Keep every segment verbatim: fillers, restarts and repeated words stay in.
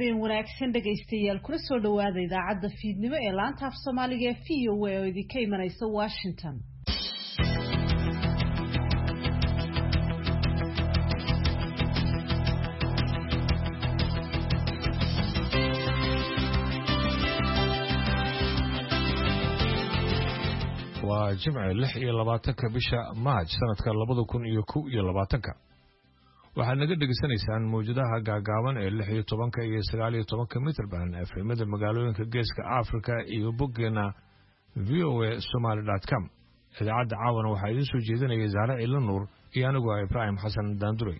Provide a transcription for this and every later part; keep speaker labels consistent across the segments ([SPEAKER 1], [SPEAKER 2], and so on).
[SPEAKER 1] habeen wanaagsan dhagaystayaal kula soo dhawaada idaacadda fiidnimo ee laanta af Soomaaliga ee V O A oo idinka imanaysa Washington.
[SPEAKER 2] waa jimce lix iyo labaatanka bisha Maaj sanadka labada kun iyo kow iyo labaatanka waxaad naga dhageysanaysaan mowjadaha gaagaaban ee lix iyo tobanka iyo sagaal iyo tobanka mitir baan efemada magaalooyinka geeska Afrika iyo boggeena v o a somali dot com. idaacadda caawana waxaa idin soo jeedinaya Zahra Ciilan Nuur iyo anigu Ibrahim Xasan Daanduray.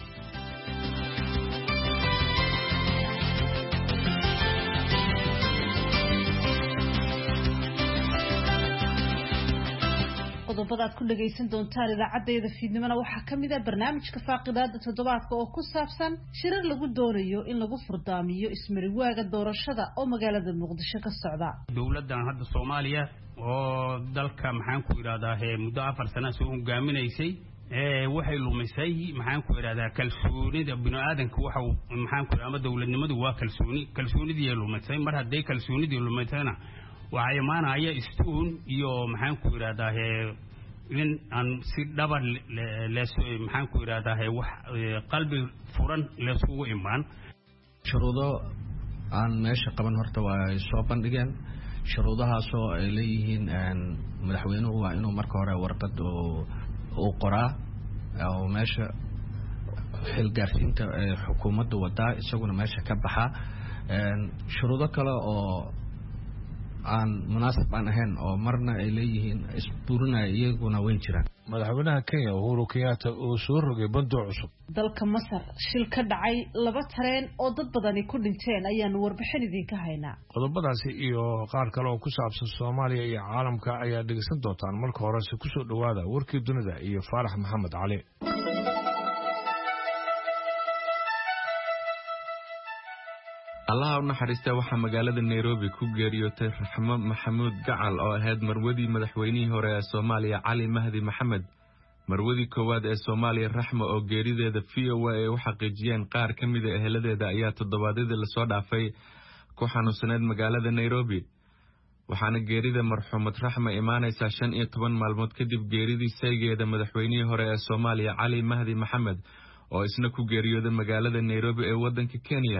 [SPEAKER 1] qodobada ku dhageysan doontaan idaacaddeeda fiidnimada waxaa kamid ah barnaamijka faaqidaada toddobaadka oo ku saabsan shirar lagu doonayo in lagu furdaamiyo ismariwaaga doorashada oo magaalada Muqdisho ka socda.
[SPEAKER 3] dawladdan hadda Soomaaliya oo dalka maxaan ku yiraahdaa muddo afar sano soo hogaaminaysay ee waxay lumisay maxaan ku yiraahdaa kalsoonida bini'aadanka waxa maxaan ku yiraahdaa dawladnimadu waa kalsooni kalsoonidii lumisay mar haday kalsoonidii lumisayna waxay maanaya istuun iyo maxaan ku yiraahdaa in aan si dhabar leeso maxaan ku yiraahdaa wax qalbi furan leesugu imaan
[SPEAKER 4] shuruudo aan meesha qaban horta waa soo bandhigeen shuruudahaas oo ay leeyihiin madaxweynuhu waa inuu marka hore warqad oo qoraa oo meesha xilgaarsiinta xukuumadda wadaa isaguna meesha ka baxa shuruudo kale oo aan munaasab aan ahayn oo marna ay leeyihiin isburinaya iyaguna weyn jiraan.
[SPEAKER 2] madaxweynaha Kenya Uhuru Kenyatta oo soo rogay bandoon cusub.
[SPEAKER 1] dalka Masar shil ka dhacay laba tareen oo dad badani ku dhinteen ayaanu warbixin idinka haynaa.
[SPEAKER 2] qodobadaasi iyo qaar kale oo ku saabsan Soomaaliya iyo caalamka ayaa dhageysan doontaan marka hore si ku soo dhawaada warkii dunida iyo Faarax Maxamed Cali.
[SPEAKER 5] Allah u naxariista waxa magaalada Nairobi ku geeriyootay Raxmo Maxamuud Gacal oo ahayd marwadii madaxweynihii hore ee Soomaaliya Cali Mahdi Maxamed. marwadii koowaad ee Soomaaliya Raxmo oo geerideeda V O A ay u xaqiijiyeen qaar ka mid ah eheladeeda ayaa toddobaadadii la soo dhaafay ku xanuunsaneed magaalada Nairobi. waxaana geerida marxuumad Raxmo imaanaysaa shan iyo toban maalmood kadib geeridii saygeeda madaxweynihii hore ee Soomaaliya Cali Mahdi Maxamed oo isna ku geeriyooday magaalada Nairobi ee waddanka Kenya.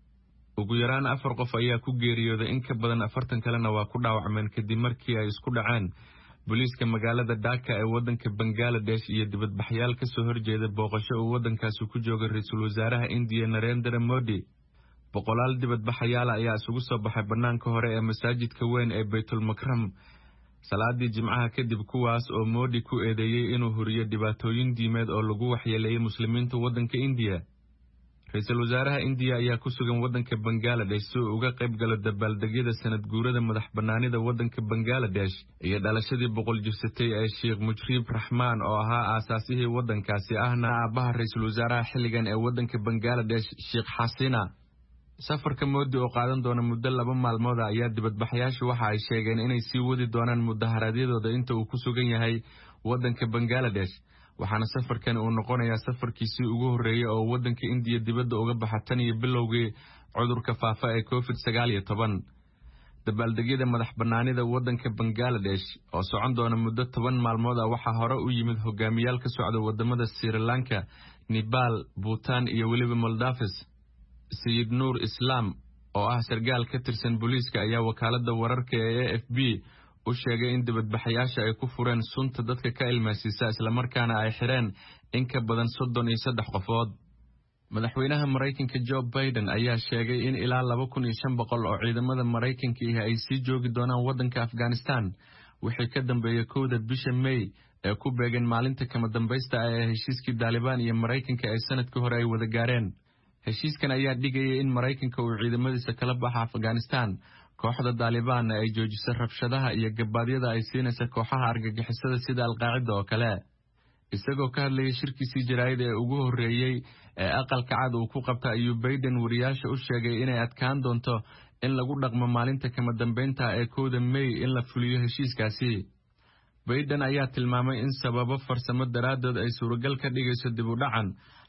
[SPEAKER 5] ugu yaraan afar qof ayaa ku geeriyooday in ka badan afartan kalena waa ku dhaawacmeen kadib markii ay isku dhaceen booliiska magaalada Dhaka ee waddanka Bangladesh iyo dibadbaxyaal ka soo horjeeda booqasho uu waddankaasi ku joogay ra'iisul wasaaraha India Narendra Modi. boqolaal dibadbaxayaal ayaa isugu soo baxay banaanka hore ee masaajidka weyn ee Baytul Makram salaadii Jimcaha kadib kuwaas oo Modi ku eedeeyay inuu huriyo dhibaatooyin diimeed oo lagu waxyeeleeyay muslimiinta waddanka India. ra'iisul wasaaraha India ayaa ku sugan waddanka Bangladesh si uu uga qayb galo dabaaldegyada sanad guurada madax banaanida waddanka Bangladesh iyo dhalashadii boqol jirsatay ee Sheikh Mujib Rahman oo ahaa aasaasihii waddankaasi ahna aabaha ra'iisul wasaaraha xilligan ee waddanka Bangladesh Sheikh Hasina. safarka Modi oo qaadan doona muddo laba maalmood ayaa dibadbaxayaashu waxa ay sheegeen inay sii wadi doonaan mudaharaadyadooda inta uu ku sugan yahay waddanka Bangladesh. waxaana safarkan uu noqonayaa safarkiisii ugu horeeyay oo waddanka India dibadda uga baxa tan iyo bilowgii cudurka faafa ee COVID sagaal iyo toban. dabaaldegyada madax banaanida waddanka Bangladesh oo socon doona muddo toban maalmood ah waxaa hore u yimid hogaamiyaal ka socda wadamada Sri Lanka, Nepal, Bhutan iyo weliba Maldives. Sayid Nur Islam oo ah sargaal ka tirsan booliiska ayaa wakaalada wararka ee A F P u sheegay in dibadbaxayaasha ay ku fureen sunta dadka ka ilmaasisa isla markaana ay xireen in ka badan soddon iyo saddex qofood. madaxweynaha Mareykanka Joe Biden ayaa sheegay in ilaa laba kun iyo shan boqol oo ciidamada Mareykanka ah ay sii joogi doonaan waddanka Afghanistan wixii ka dambeeyay kowda bisha May ee ku beegan maalinta kama dambaysta ah ee heshiiskii Taliban iyo Mareykanka ay sanadkii hore ay wada gaareen. heshiiskan ayaa dhigayay in Mareykanka uu ciidamadiisa kala baxa Afghanistan kooxda Taliban ay joojisay rabshadaha iyo gabadhyada ay siinaysa kooxaha argagixisada sida Al-Qaacida oo kale. isagoo ka hadlayay shirkiisii jaraa'id ee ugu horeeyay ee aqalka cad uu ku qabtay ayuu Biden wariyaasha u sheegay inay adkaan doonto in lagu dhaqmo maalinta kama dambeynta ee kowda May in la fuliyo heshiiskaasi. Biden ayaa tilmaamay in sababo farsamo daraadood ay suuragal ka dhigayso dib u dhacan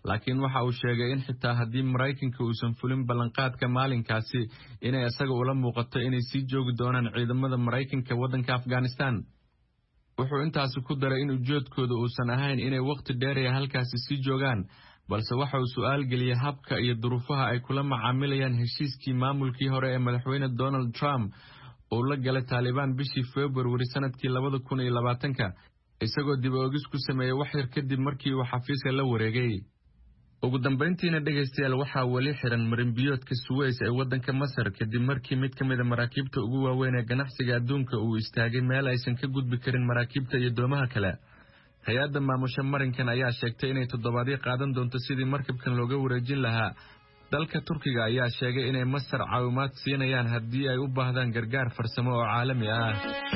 [SPEAKER 5] laakiin waxa uu sheegay in xitaa haddii Maraykanka uusan fulin ballanqaadka maalinkaasi inay isaga ula muuqato inay sii joogi doonaan ciidamada Maraykanka waddanka Afghanistan. wuxuu intaasi ku daray in ujeedkoodu uusan ahayn inay waqti dheer ay halkaasi sii joogaan, balse waxa uu su'aal geliyay habka iyo duruufaha ay kula macaamilayaan heshiiskii maamulkii hore ee madaxweyne Donald Trump oo la galay Taliban bishii February sanadkii labada kun iyo labaatanka, isagoo dib u eegis ku sameeyay wax yar kadib markii uu xafiiska la wareegay. ugu dambeyntiina dhageystayaal waxaa wali xiran marinbiyoodka Suez ee waddanka Masar kadib markii mid ka mid ah maraakiibta ugu waaweyn ee ganacsiga adduunka uu istaagay meel aysan ka gudbi karin maraakiibta iyo doomaha kale. hay-adda maamusha marinkan ayaa sheegtay inay toddobaadyo qaadan doonto sidii markabkan looga wareejin lahaa. dalka Turkiga ayaa sheegay inay Masar caawimaad siinayaan haddii ay u baahdaan gargaar farsamo oo caalami ah.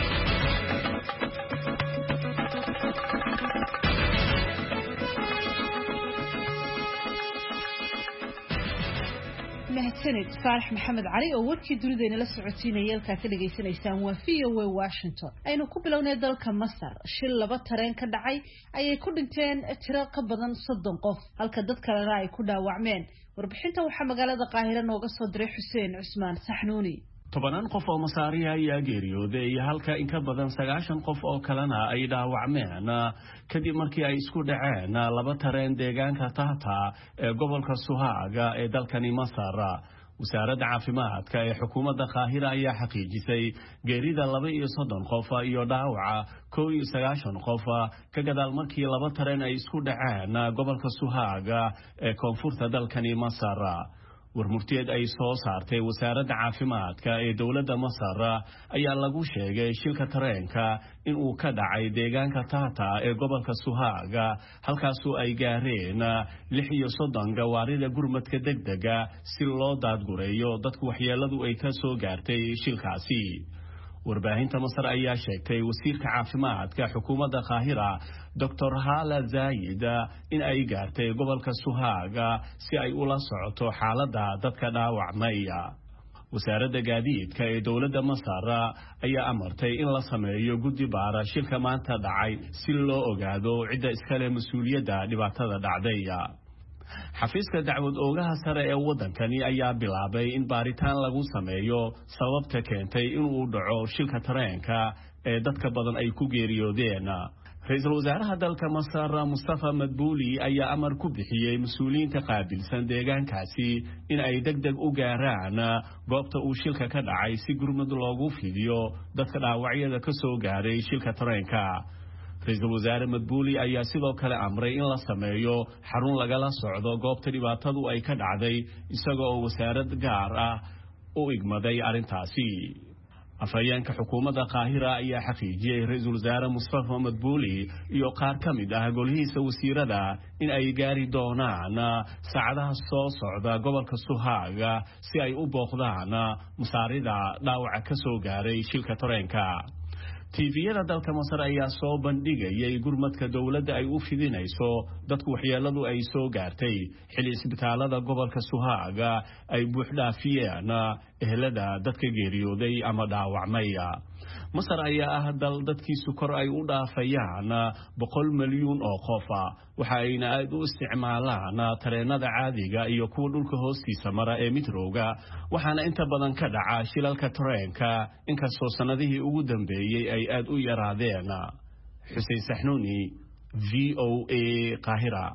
[SPEAKER 1] mahadsanid Faarax Maxamed Cali oo warkii dunida la socodsiinayay halka ka dhageysanaysaan waa V O A Washington. aynu ku bilownay dalka Masar, shil laba tareen ka dhacay ayay ku dhinteen tiro ka badan soddon qof halka dad kalena ay ku dhaawacmeen. warbixinta waxaa magaalada Qaahira nooga soo diray Xuseen Cusmaan Saxnuuni.
[SPEAKER 6] tobanaan qof oo Masaari ayaa geeriyooday halka in ka badan sagaashan qof oo kalena ay dhaawacmeen kadib markii ay isku dhaceen laba tareen deegaanka Tahta ee gobolka Suhaaga ee dalkani Masar. wasaaradda caafimaadka ee xukuumadda Qaahira ayaa xaqiijisay geerida laba iyo soddon qof iyo dhaawaca kow iyo sagaashan qof ka gadaal markii laba tareen ay isku dhaceen gobolka Suhaaga ee koonfurta dalkani Masar. warmurtiyeed ay soo saartay wasaaradda caafimaadka ee dawladda Masar ayaa lagu sheegay shilka tareenka in uu ka dhacay deegaanka Tahta ee gobolka Suhaaga halkaasoo ay gaareen lix iyo soddon gawaarida gurmadka degdega si loo daadgureeyo dadku waxyeeladu ay ka soo gaartay shilkaasi. warbaahinta Masar ayaa sheegtay wasiirka caafimaadka xukuumadda Qaahira Doctor Hala Zayid in ay gaartay gobolka Suhaaga si ay ula socoto xaaladda dadka dhaawacmay. wasaaradda gaadiidka ee dawladda Masar ayaa amartay in la sameeyo guddi baara shilka maanta dhacay si loo ogaado cidda iska leh mas'uuliyadda dhibaatada dhacday. xafiiska dacwad oogaha sare ee waddankani ayaa bilaabay in baaritaan lagu sameeyo sababta keentay inuu dhaco shilka tareenka ee dadka badan ay ku geeriyoodeen. ra-iisul wasaaraha dalka Masar Mustafa Madbuli ayaa amar ku bixiyay mas'uuliyiinta qaabilsan deegaankaasi in ay degdeg u gaaraan goobta uu shilka ka dhacay si gurmad loogu fidiyo dadka dhaawacyada ka soo gaaray shilka tareenka. ra-iisul wasaare Madbuli ayaa sidoo kale amray in la sameeyo xarun lagala socdo goobta dhibaatadu ay ka dhacday isagoo oo wasaarad gaar ah u igmaday arrintaasi. afhayeenka xukuumadda Qaahira ayaa xaqiijiyay ra-iisul wasaare Mustafa Madbuli iyo qaar ka mid ah golihiisa wasiirada in ay gaari doonaan saacadaha soo socda gobolka Suhaaga si ay u booqdaan masaarida dhaawaca ka soo gaaray shilka tareenka. tiiviyada dalka Masar ayaa soo bandhigayay gurmadka dawladda ay u fidinayso dadku waxyeeladu ay soo gaartay xilli isbitaalada gobolka Suhaaga ay buux dhaafiyeen ehelada dadka geeriyooday ama dhaawacmay. Masar ayaa ah dal dadkiisu kor ay u dhaafayaan boqol milyuun oo qof, waxa ayna aad u isticmaalaan tareenada caadiga iyo kuwa dhulka hoostiisa mara ee mitrowga, waxaana inta badan ka dhaca shilalka tareenka inkastoo sanadihii ugu dambeeyay ay aad u yaraadeen. Xuseen Saxnuuni, V O A, Qaahira.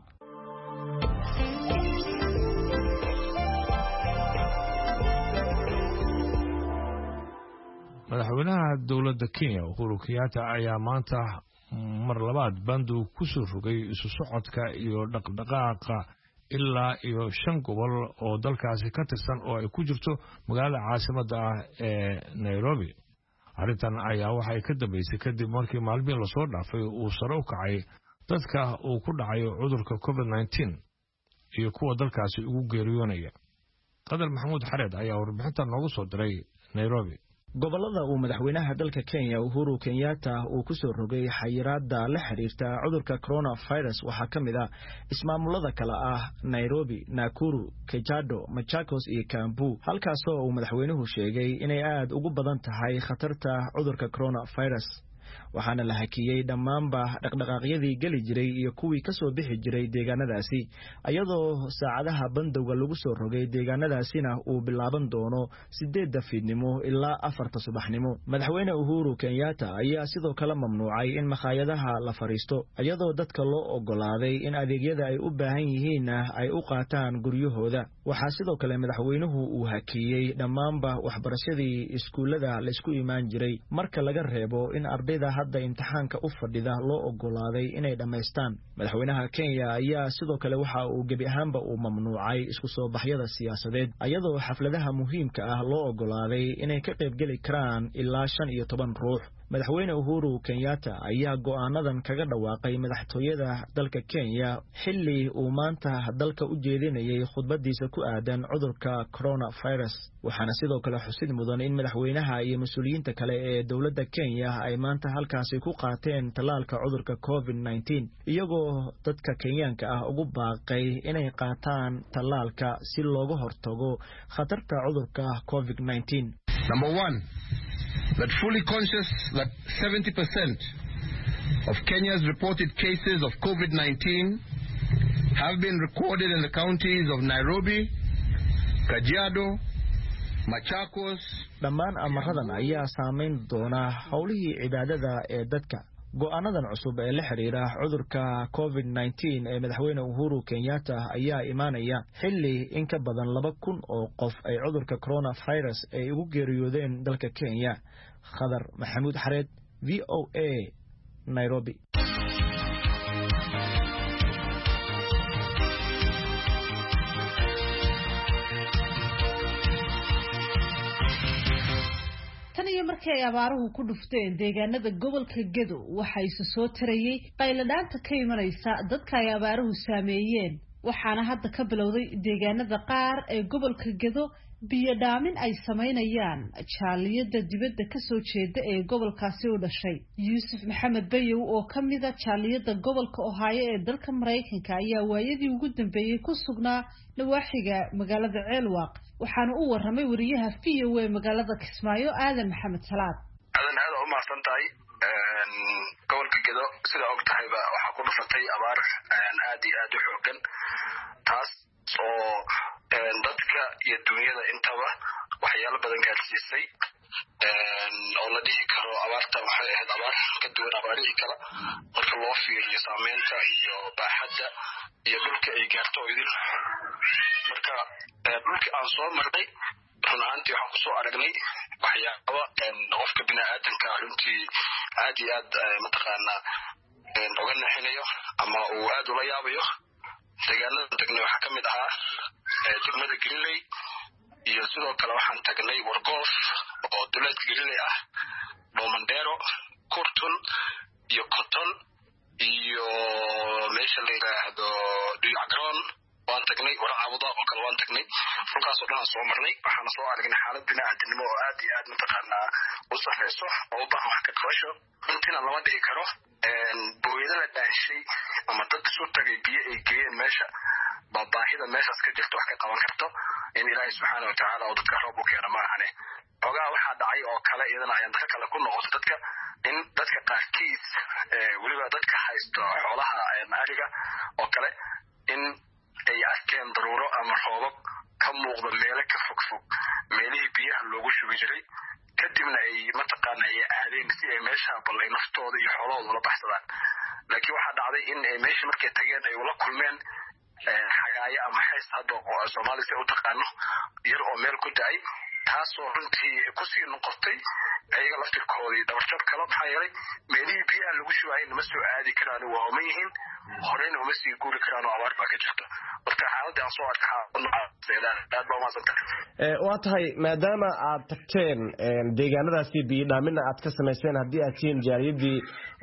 [SPEAKER 2] madaxweynaha dowladda Kenya Uhuru Kenyatta ayaa maanta mar labaad bandu ku soo rogay isu socodka iyo dhaqdhaqaaqa ilaa iyo shan gobol oo dalkaasi ka tirsan oo ay ku jirto magaalada caasimadda ah ee Nairobi. arrintan ayaa waxay ka dambeysay kadib markii maalmihi lasoo dhaafay uu sare u kacay dadka uu ku dhacay cudurka covid nineteen iyo kuwa dalkaasi ugu geeriyoonaya. Qadar Maxamuud Xareed ayaa warbixintan noogu soo diray Nairobi.
[SPEAKER 7] gobolada uu madaxweynaha dalka Kenya Uhuru Kenyatta uu ku soo rogay xayiraadda la xiriirta cudurka coronavirus waxaa ka mid ah ismaamulada kala ah Nairobi, Nakuru, Kajiado, Machakos iyo Kiambu, halkaasoo uu madaxweynuhu sheegay inay aad ugu badan tahay khatarta cudurka coronavirus. waxaana la hakiyey dhammaanba dhaqdhaqaaqyadii geli jiray iyo kuwii ka soo bixi jiray deegaanadaasi iyadoo saacadaha bandowga lagu soo rogay deegaanadaasina uu bilaaban doono sideedda fiidnimo ilaa afarta subaxnimo. madaxweyne Uhuru Kenyatta ayaa sidoo kale mamnuucay in makhaayadaha la fariisto iyadoo dadka loo ogolaaday in adeegyada ay u baahan yihiin ay u qaataan guryahooda. waxaa sidoo kale madaxweynuhu uu hakiyey dhammaanba waxbarashadii iskuullada la isku imaan jiray marka laga reebo in ardayda hadda imtixaanka u fadhida loo ogolaaday inay dhammaystaan. madaxweynaha Kenya ayaa sidoo kale waxa uu gebi ahaanba uu mamnuucay isku soo baxyada siyaasadeed iyadoo xafladaha muhiimka ah loo ogolaaday inay ka qayb geli karaan ilaa shan iyo toban ruux. madaxweyne Uhuru Kenyatta ayaa go'aanadan kaga dhawaaqay madaxtooyada dalka Kenya xilli uu maanta dalka u jeedinayay khudbadiisa ku aadan cudurka coronavirus. waxaana sidoo kale xusid mudan in madaxweynaha iyo mas'uuliyiinta kale ee dowladda Kenya ay maanta halkaasi ku qaateen tallaalka cudurka covid nineteen iyagoo dadka Kenyaanka ah ugu baaqay inay qaataan tallaalka si looga hortago khatarta cudurka covid nineteen.
[SPEAKER 8] Number one, that fully conscious that seventy percent of Kenya's reported cases of covid nineteen have been recorded in the counties of Nairobi, Kajiado, Machakos.
[SPEAKER 7] dhammaan amaradan ayaa saameyn doona howlihii cibaadada ee dadka. go'aanadan cusub ee la xiriira cudurka covid nineteen ee madaxweyne Uhuru Kenyatta ayaa imaanaya xilli in ka badan laba kun oo qof ay cudurka coronavirus ay ugu geeriyoodeen dalka Kenya. Khadar Maxamuud Xareed, V O A, Nairobi.
[SPEAKER 1] markii ay abaaruhu ku dhufteen deegaanada gobolka Gedo waxa ay soo tarayay qayladhaanta ka imanaysa dadka ay abaaruhu saameeyeen. waxaana hadda ka bilowday deegaanada qaar ee gobolka Gedo biyo dhaamin ay sameynayaan jaaliyada dibadda ka soo jeeda ee gobolkaasi u dhashay. Yuusuf Maxamed Bayow oo kamid ah jaaliyada gobolka Ohio ee dalka Mareykanka ayaa waayadii ugu dambeeyay ku sugnaa nawaaxiga magaalada Ceelwaaq waxaana uu waramay wariyaha V O A magaalada Kismaayo Aadan Maxamed Salaad.
[SPEAKER 9] Aadan aad u mahadsantahay. gobolka Gedo sida og tahayba waxa ku dhufatay abaar aad iyo aad u xooggan taas oo dadka iyo dunyada intaba waxyaalo badan gaarsiisay oo la dhihi karo abaarta waxay ahayd abaar ka duwan abaarihii kale marka loo fiiriyo saameynta iyo baaxadda iyo dhulka ay gaarto idin. marka dhulkii aan soo marnay runaantii waxaan kusoo aragnay waxyaabo qofka bini'aadanka runtii aad iyo aad mataqaanaa uga naxinayo ama uu aad ula yaabayo. deegaanada tagnay waxaa kamid ahaa degmada Greenley iyo sidoo kale waxaan tagnay Wargoof oo duleedka Greenley ah, Bomandero, Kurtun iyo Koton iyo meesha la yiraahdo Duyagron waan tagnay Warcaabada oo kale waan tagnay. dhulkaas oo dhan soo marnay waxaan soo aragnay xaalad bini'aadanimo oo aad iyo aad mataqaanaa u sareyso oo baahan wax ka qabasho. intina lama dhihi karo booyadada dhaashay ama dad soo tagay biyo ay geeyeen meesha baahida meeshaas ka jirto wax ka qaban karto in Ilaahay subxaanahu wa ta'aala oo dadka roob u keeno ma ahane. xogaa waxaa dhacay oo kale iyadana ayaan dadka kale ku noqoto dadka in dadka qaarkiis weliba dadka haysto xoolaha ariga oo kale in ay arkeen daruuro ama roobab ka muuqda meelo ka fog fog meelihii biyaha loogu shubi jiray kadibna ay mataqaana ay aadeen si ay meesha bal ay naftooda iyo xoolahooda la baxsadaan. laakiin waxaa dhacday in ay meesha markay tageen ay ula kulmeen xagaaya ama xees hadda oo Soomaaliya u taqaano yar oo meel ku daay taasoo runtii kusii noqotay ayaga laftirkoodii dabarjab kala maxaa yeelay meelihii biyaha lagu shubayay ma soo aadi karaan waa uma yihiin horeyna uma sii guuri karaan oo abaar baa ka jirta. marka xaaladda aan soo arkay aad baa umahadsantahay.
[SPEAKER 10] waa tahay maadaama aad tagteen deegaanadaasi biyo dhaamina aad ka samayseen haddii aad tihiin jaaliyadii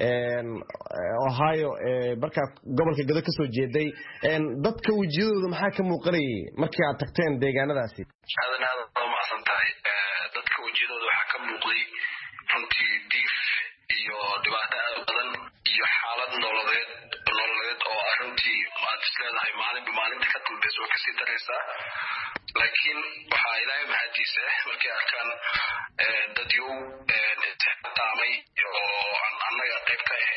[SPEAKER 10] Ohio markaa gobolka Gedo ka soo jeeday dadka wejiyadooda maxaa ka muuqanayay markii aad tagteen deegaanadaasi?
[SPEAKER 9] aadan aad baa umahadsantahay. dadka wejiyadooda waxaa ka muuqday runtii diif iyo dhibaato aad badan iyo xaalad nololeed nololeed oo runtii aad isleedahay maalinba maalinta ka dambaysa oo kasii daraysaa. laakiin waxaa Ilaahay mahadiisa markay arkaan dad yow taamay oo aan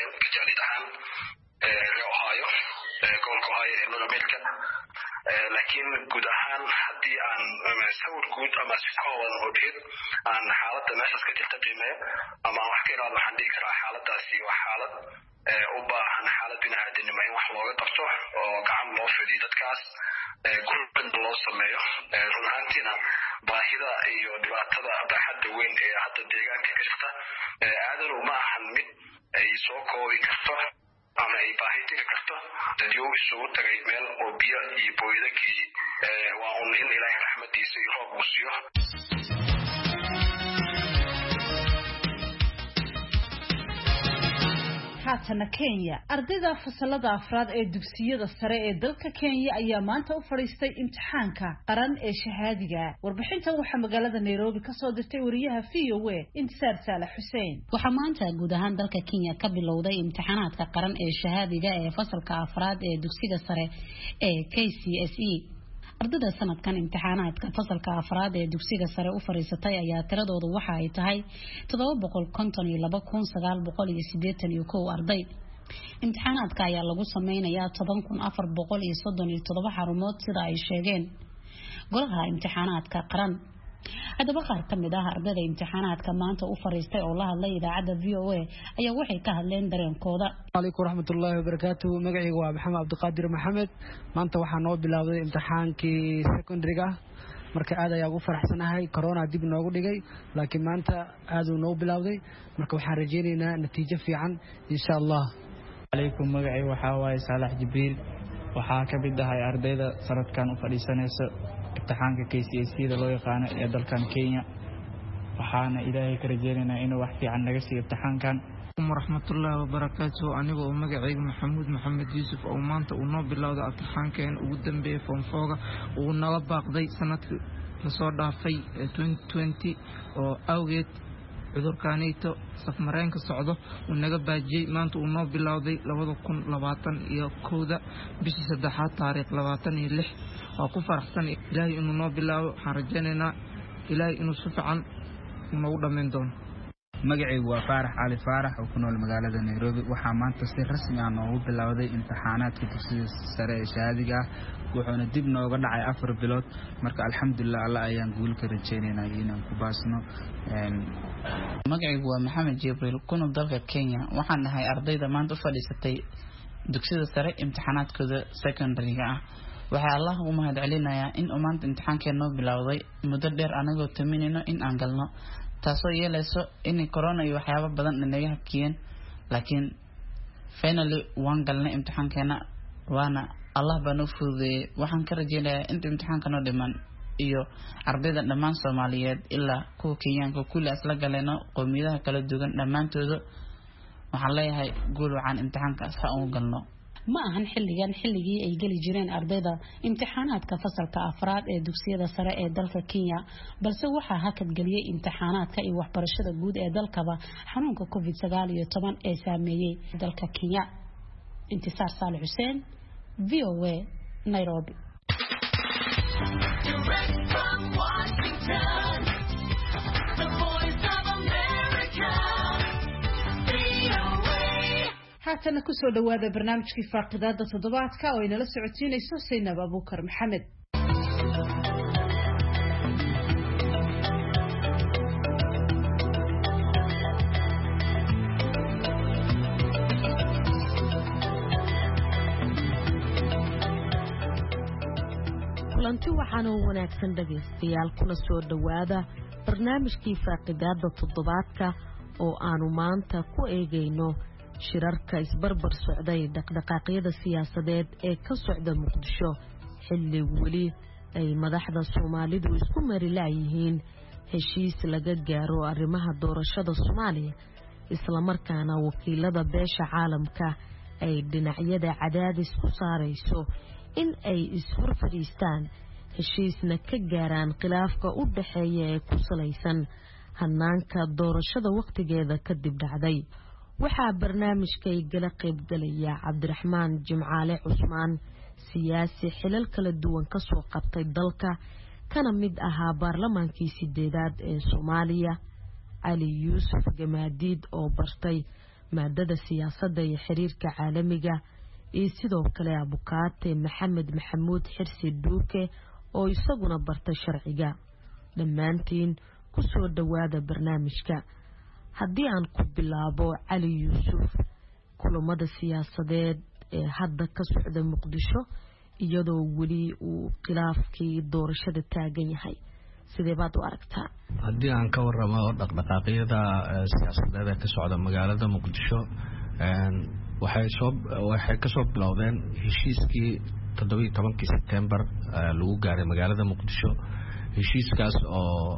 [SPEAKER 9] kajaalid ahaan ohio gobolka ohio ee North America laakiin guud ahaan haddii aan sawir guud ama si kooban oo dheer aan xaaladda meeshaas ka jirta qiimeeyo ama wax ka ilaalo waxaan dhihi karaa xaaladdaasi waa xaalad u baahan xaalad bini'aadanimo in wax looga qabto oo gacan loo fidiyo dadkaas gurban loo sameeyo run ahaantiina baahida iyo dhibaatada baaxadda weyn ee hadda deegaanka ka jirta aadan uma ahan mid ay soo koobi karto ama ay baahi tegi karto dadyo isugu tagay meel oo biyo iyo booyada geeyey waa un in ilaahay raxmadiisa iyo roob uu siiyo
[SPEAKER 1] haatana Kenya ardayda fasalada afraad ee dugsiyada sare ee dalka Kenya ayaa maanta u fadhiistay imtixaanka qaran ee shahaadiga warbixintan waxa magaalada Nairobi ka soo dirtay wariyaha V O A Intisaar Saalax Xuseen
[SPEAKER 11] waxa maanta guud ahaan dalka Kenya ka bilowday imtixaanaadka qaran ee shahaadiga ee fasalka afraad ee dugsiga sare ee K C S E ardayda sanadkan imtixaanaadka fasalka afraad ee dugsiga sare u fariisatay ayaa tiradoodu waxa ay tahay todoba boqol konton iyo laba kun sagaal boqol iyo siddeetan iyo kow arday imtixaanaadka ayaa lagu sameynayaa toban kun afar boqol iyo soddon iyo toddoba xarumood sida ay sheegeen golaha imtixaanaadka qaran haddaba qaar ka mid ah ardayda imtixaanaadka maanta u fariistay oo la hadlay idaacadda V O A ayaa waxay ka hadleen dareenkooda.
[SPEAKER 12] Alaykum rahmatullahi wa barakatuh. Magacaygu waa Maxamed Abdiqaadir Maxamed. Maanta waxaa noo bilowday imtixaankii secondary-ga marka aad ayaan ugu faraxsanahay corona dib noogu dhigay laakiin maanta aad uu noo bilowday marka waxaan rajaynaynaa natiijo fiican insha Allah.
[SPEAKER 13] Alaykum magacaygu waxa waaye Saalax Jibriil waxaa ka mid ahay ardayda sanadkan u fadhiisanaysa imtixaanka K C S E da loo yaqaan ee dalkan Kenya waxaana ilaahay ka rajaynaynaa inuu wax fiican naga siiyo imtixaankan
[SPEAKER 14] warahmatullahi wabarakatuh aniga oo magacayga Maxamuud Maxamed Yuusuf oo maanta uu noo bilowday imtixaankeen ugu dambeeyay form four uu nala baaqday sanadkii la soo dhaafay twenty twenty oo awgeed cudurkaanito safmareenka socdo uu naga baajiyay maanta uu noo bilowday laba kun labaatan iyo kow bishii saddexaad taariikh labaatan iyo lix oo ku faraxsan ilaahay inuu noo bilaabo waxaan rajaynaynaa ilaahay inuu si fiican noogu dhameyn doono
[SPEAKER 15] magacaygu waa Faarax Ali Faarax oo ku nool magaalada Nairobi waxaa maanta si rasmi ah noogu bilowday imtixaanaadka dugsiga sare ee shahaadiga wuxuuna dib nooga dhacay afar bilood marka alxamdulillah Allah ayaan guul ka rajaynaynaa inaan ku baasno
[SPEAKER 16] magacaygu waa Maxamed Jibriil ku nool dalka Kenya waxaan nahay ardayda maanta u fadhiisatay dugsiga sare imtixaanaadkooda secondary-ga ah waxaa Allah u mahad celinayaa in uu maanta imtixaankeen noo bilowday muddo dheer anagoo taminayno in aan galno taasoo yeelayso in corona iyo waxyaabo badan naga hakiyeen laakiin finally waan galnay imtixaankeena waana Allah baa noo fududeeyay waxaan ka rajaynayaa in imtixaanka noo dhiman iyo ardayda dhammaan Soomaaliyeed ilaa kuwa Kenyaanka kulli asla galeeno qowmiyadaha kala duwan dhamaantooda waxaan leeyahay guul wacan imtixaanka sa aan galno
[SPEAKER 11] ma ahan xilligan xilligii ay gali jireen ardayda imtixaanaadka fasalka afraad ee dugsiyada sare ee dalka Kenya balse waxa hakad galiyay imtixaanaadka iyo waxbarashada guud ee dalkaba xanuunka covid sagaal iyo toban ee saameeyay dalka Kenya Intisaar Saalax Xuseen V O A Nairobi
[SPEAKER 1] haatana ku soo dhawaada barnaamijkii faaqidaada toddobaadka oo inala socodsiinayso Saynab Abuukar Maxamed
[SPEAKER 17] kulanti waxaan u wanaagsan dhageystayaal kuna soo dhawaada barnaamijkii faaqidaada toddobaadka oo aanu maanta ku eegayno shirarka isbarbar socday dhaqdhaqaaqyada siyaasadeed ee ka socda Muqdisho xilli weli ay madaxda Soomaalidu isku mari laayihiin heshiis laga gaaro arrimaha doorashada Soomaaliya isla markaana wakiilada beesha caalamka ay dhinacyada cadaadis ku saarayso in ay isfur fadhiistaan heshiisna ka gaaraan khilaafka u dhaxeeya ee ku salaysan hanaanka doorashada waqtigeeda kadib dhacday waxaa barnaamijkay gala qayb galaya Cabdiraxmaan Jimcaale Cusmaan siyaasi xilal kala duwan ka soo qabtay dalka kana mid ahaa baarlamaankii sideedaad ee Soomaaliya Ali Yuusuf Gamaadiid oo bartay maadada siyaasadda iyo xiriirka caalamiga iyo sidoo kale abukaate maxamed maxamuud xirsi dhuuke oo isaguna bartay sharciga. dhammaantiin ku soo dhawaada barnaamijka. haddii aan ku bilaabo cali yuusuf, kulamada siyaasadeed ee hadda ka socda muqdisho iyadoo weli uu khilaafkii doorashada taagan yahay, sidee baad u aragtaa?
[SPEAKER 4] haddii aan ka waramo dhaqdhaqaaqyada siyaasadeed ee ka socda magaalada muqdisho, waxay soo waxay ka soo bilowdeen heshiiskii toddoba iyo tobankii September lagu gaaray magaalada muqdisho. heshiiskaas oo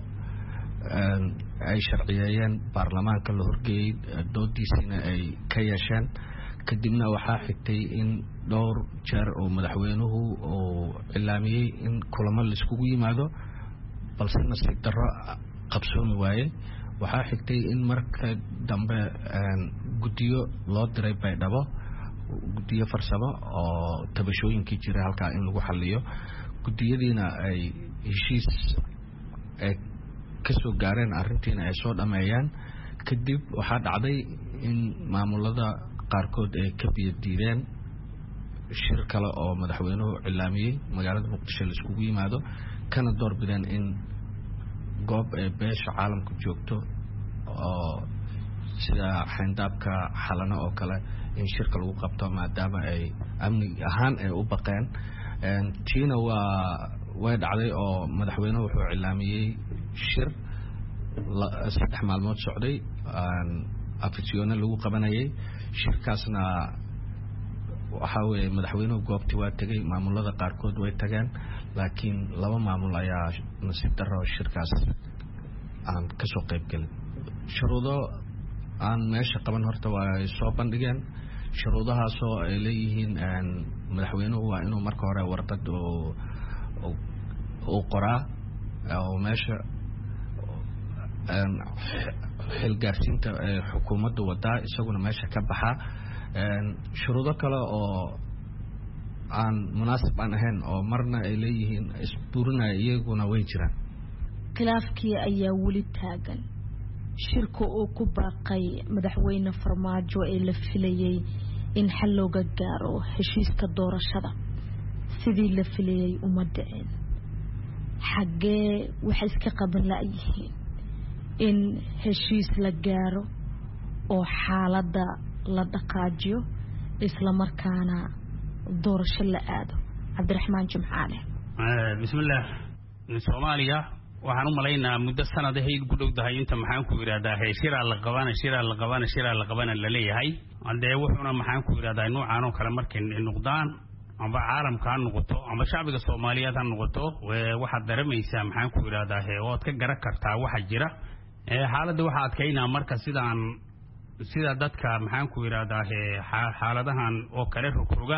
[SPEAKER 4] ay sharciyeeyeen baarlamaanka la horgeeyey, doodiisina ay ka yeesheen. kadibna waxaa xigtay in dhowr jeer oo madaxweynuhu uu cilaamiyey in kulamo la iskugu yimaado, balse nasiib darro qabsoomi waayey. waxaa xigtay in marka dambe guddiyo loo diray baydhabo, guddiyo farsamo oo tabashooyinkii jiray halkaa in lagu xaliyo. guddiyadiina ay heshiis ay ka soo gaareen, arrintiina ay soo dhameeyaan. kadib waxaa dhacday in maamulada qaarkood ay ka biyo diideen shir kale oo madaxweynuhu cilaamiyey magaalada muqdisho la iskugu yimaado, kana door bideen in goob ay beesha caalamku joogto oo sida xayndaabka xalano oo kale in shirka lagu qabto, maadaama ay amni ahaan ay u baqeen. tiina waa way dhacday oo madaxweynuhu wuxuu cilaamiyey shir saddex maalmood socday, afisyoone lagu qabanayay. shirkaasna waxaa weeye madaxweynuhu goobtii waa tegay, maamulada qaarkood way tageen, laakiin laba maamul ayaa nasiib darro shirkaas aan ka soo qayb gelin. shuruudo aan meesha qaban horta waa soo bandhigeen. shuruudahaasoo ay leeyihiin madaxweynuhu waa inuu marka hore warqad uu qoraa oo meesha xilgaarsiinta xukuumadda wadaa, isaguna meesha ka baxaa. shuruudo kale oo aan munaasib aan ahayn oo marna ay leeyihiin isburinaya iyaguna way jiraan.
[SPEAKER 17] khilaafkii ayaa weli taagan. shirka uu ku baaqay madaxweyne farmaajo ee la filayay in xal looga gaaro heshiiska doorashada sidii la filayay uma dhicin. xaggee waxay iska qaban la'yihiin in heshiis la gaaro oo xaaladda la dhaqaajiyo isla markaana doorasho la aado? cabdiraxmaan jimcaale.
[SPEAKER 3] bismillaah. Soomaaliya waxaan u malaynaa muddo sanad ah ay ku dhowdahay inta maxaan ku yiraahdaa shiraa la qabana shiraa la qabana shiraa la qabana la leeyahay. hadee wuxuuna maxaan ku yiraahdaa noocan oo kale markay noqdaan amba caalamka ha noqoto amba shacbiga Soomaaliyeed ha noqoto, waxaad dareemaysaa maxaan ku yiraahdaa oo aad ka garan kartaa waxa jira. ee xaaladda waxa adkeynaa marka sidaan sida dadka maxaan ku yiraahdaa xaaladahan oo kale rogroga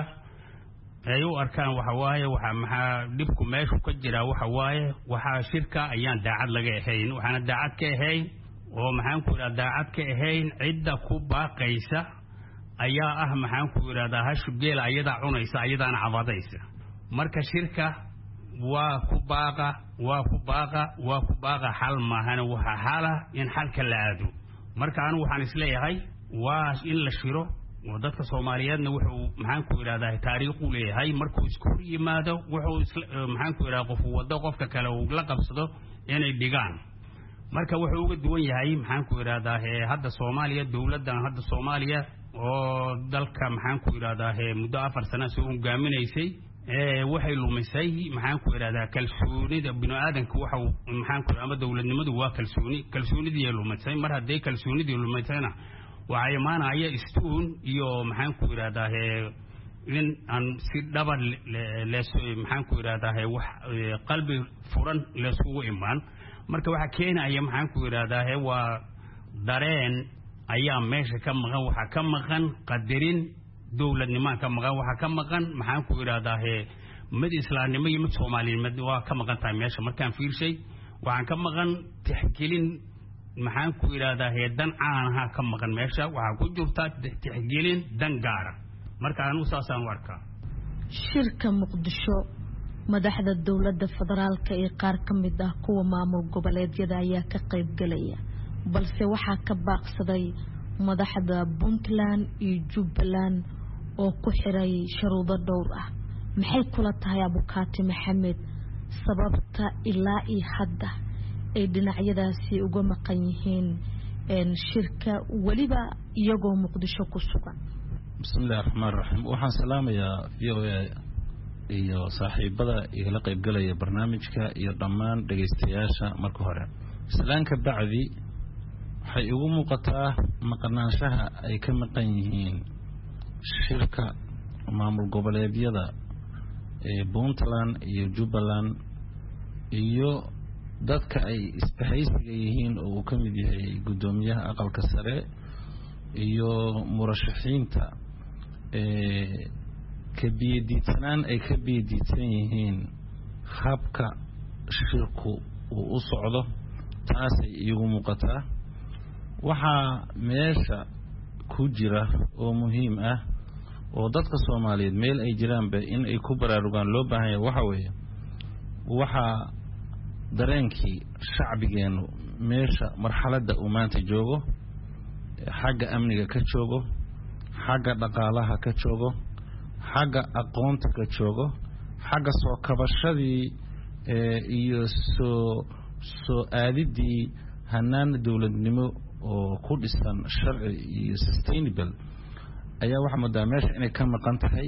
[SPEAKER 3] ay u arkaan waxa waaye waxa maxaa dibku meeshu ka jira waxa waaye waxa shirka ayaan daacad laga ahayn, waxaana daacad ka ahayn oo maxaan ku yiraahdaa daacad ka ahayn cidda ku baaqaysa ayaa ah maxaan ku yiraahdaa hashugeel ayada cunaysa ayadaana cabadaysa. marka shirka waa ku baaqa waa ku baaqa waa ku baaqa xal maahan, waxa xala in xalka la aado. marka anu waxaan isleeyahay waa in la shiro oo dadka Soomaaliyeedna wuxuu maxaan ku yiraahdaa taariikh u leeyahay markuu isku yimaado wuxuu maxaan ku yiraahdaa qof wada qofka kale uu la qabsado inay dhigaan. marka wuxuu uga duwan yahay maxaan ku yiraahdaa hadda Soomaaliya dawladdan hadda Soomaaliya oo dalka maxaan ku yiraahdaa muddo afar sano soo hogaaminaysay ee waxay lumisay maxaan ku yiraahdaa kalsoonida bini'aadanka waxa maxaan ku yiraahdaa dawladnimadu waa kalsooni kalsoonidii lumisay. mar haday kalsoonidii lumisayna waxay maanaya istuun iyo maxaan ku yiraahdaa in aan si dhaba leeso maxaan ku yiraahdaa wax qalbi furan leesugu imaan. marka waxa keenaya maxaan ku yiraahdaa waa dareen ayaa meesha ka maqan, waxa ka maqan qadarin dawladnimo ka maqan, waxa ka maqan maxaan ku yiraahdaa mid islaamnimo iyo mid Soomaaliyeed waa ka maqan tahay meesha. markaan fiirshay waxaan ka maqan tixgelin maxaan ku yiraahdaa dan caanaha ka maqan meesha, waxa ku jirta tixgelin dan gaara. marka aan u saasaan u arkaa
[SPEAKER 17] shirka Muqdisho madaxda dawladda federaalka ee qaar ka mid ah kuwa maamul goboleedyada ayaa ka qayb galaya, balse waxaa ka baaqsaday madaxda Puntland iyo Jubbaland oo ku xiray shuruudo dhowr ah maxay kula tahay Abukaati Maxamed sababta ilaa iyo hadda ay dhinacyadaasi uga maqan yihiin een shirka waliba iyagoo Muqdisho ku sugan
[SPEAKER 18] bismillaahir rahmaanir rahiim waxaan salaamayaa V O A iyo saaxiibada igala qayb galaya barnaamijka iyo dhammaan dhageystayaasha marka hore islaanka bacdi waxay ugu muuqataa maqnaanshaha ay ka maqan yihiin shirka maamul goboleedyada ee Puntland iyo Jubbaland iyo dadka ay isbahaysiga yihiin oo ka mid yahay gudoomiyaha aqalka sare iyo murashaxiinta ee ka biyadiidsanaan ay ka biyadiidsan yihiin habka shirku uu u socdo taasay igu muuqataa waxaa meesha ku jira oo muhiim ah oo dadka Soomaaliyeed meel ay jiraanba in ay ku baraarugaan loo baahan yahay waxa weeye waxa dareenkii shacbigeenu meesha marxaladda uu maanta joogo xagga amniga ka joogo xagga dhaqaalaha ka joogo xagga aqoonta ka joogo xagga soo kabashadii iyo soo soo aadidii hanaan dawladnimo oo ku dhisan sharci iyo sustainable ayaa waxa moodaa meesha inay ka maqan tahay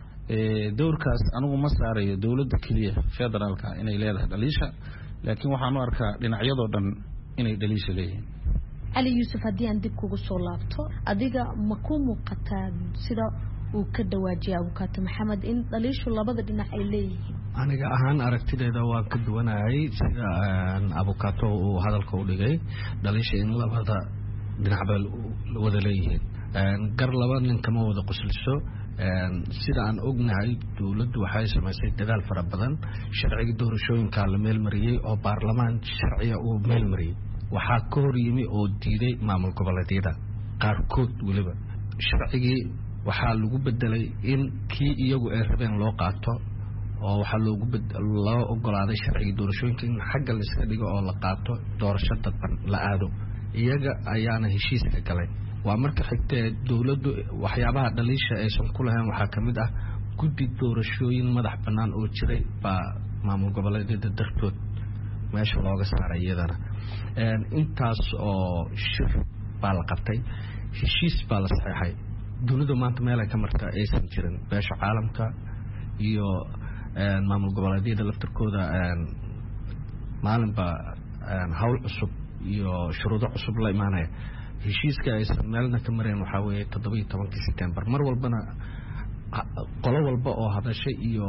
[SPEAKER 18] dowrkaas anigu ma saarayo dawladda kaliya federaalka inay leedahay dhaliisha laakiin waxaan u arkaa dhinacyadoo dhan inay dhaliisha leeyihiin
[SPEAKER 17] Ali Yusuf haddii aan dib kugu soo laabto adiga ma ku muuqataa sida uu ka dhawaajiyay Abukaati Maxamed in dhaliishu labada dhinac ay leeyihiin
[SPEAKER 4] aniga ahaan aragtideeda waan ka duwanahay sida Abukaato uu hadalka u dhigay dhaliisha in labada dhinac bay wada leeyihiin gar laba nin kama wada qosliso sida aan ognahay dawladdu waxay samaysay dadaal fara badan sharciga doorashooyinka la meel mariyay oo baarlamaan sharciga uu meel mariyay waxa ka hor yimi oo diiday maamul goboleedyada qaarkood waliba sharcigii waxaa lagu bedelay in kii iyagu ay rabeen loo qaato oo waxa loogu loo ogolaaday sharciga doorashooyinka in xagga la iska dhigo oo la qaato doorasho dadban la aado iyaga ayaana heshiiska galay waa marka xigtee dawladdu waxyaabaha dhaliisha aysan ku lahayn waxaa ka mid ah guddi doorashooyin madax bannaan oo jiray baa maamul goboleedyada dartood meesha looga saaray iyadana intaas oo shir baa la qabtay heshiis baa la saxeexay dawladda maanta meel ay ka marta aysan jirin beesha caalamka iyo maamul goboleedyada laftarkooda maalinba hawl cusub iyo shuruudo cusub la imaanaya heshiiska aysan meelna ka mareen waxaa weeye toddoba iyo tobankii September mar walbana qolo walba oo hadashay iyo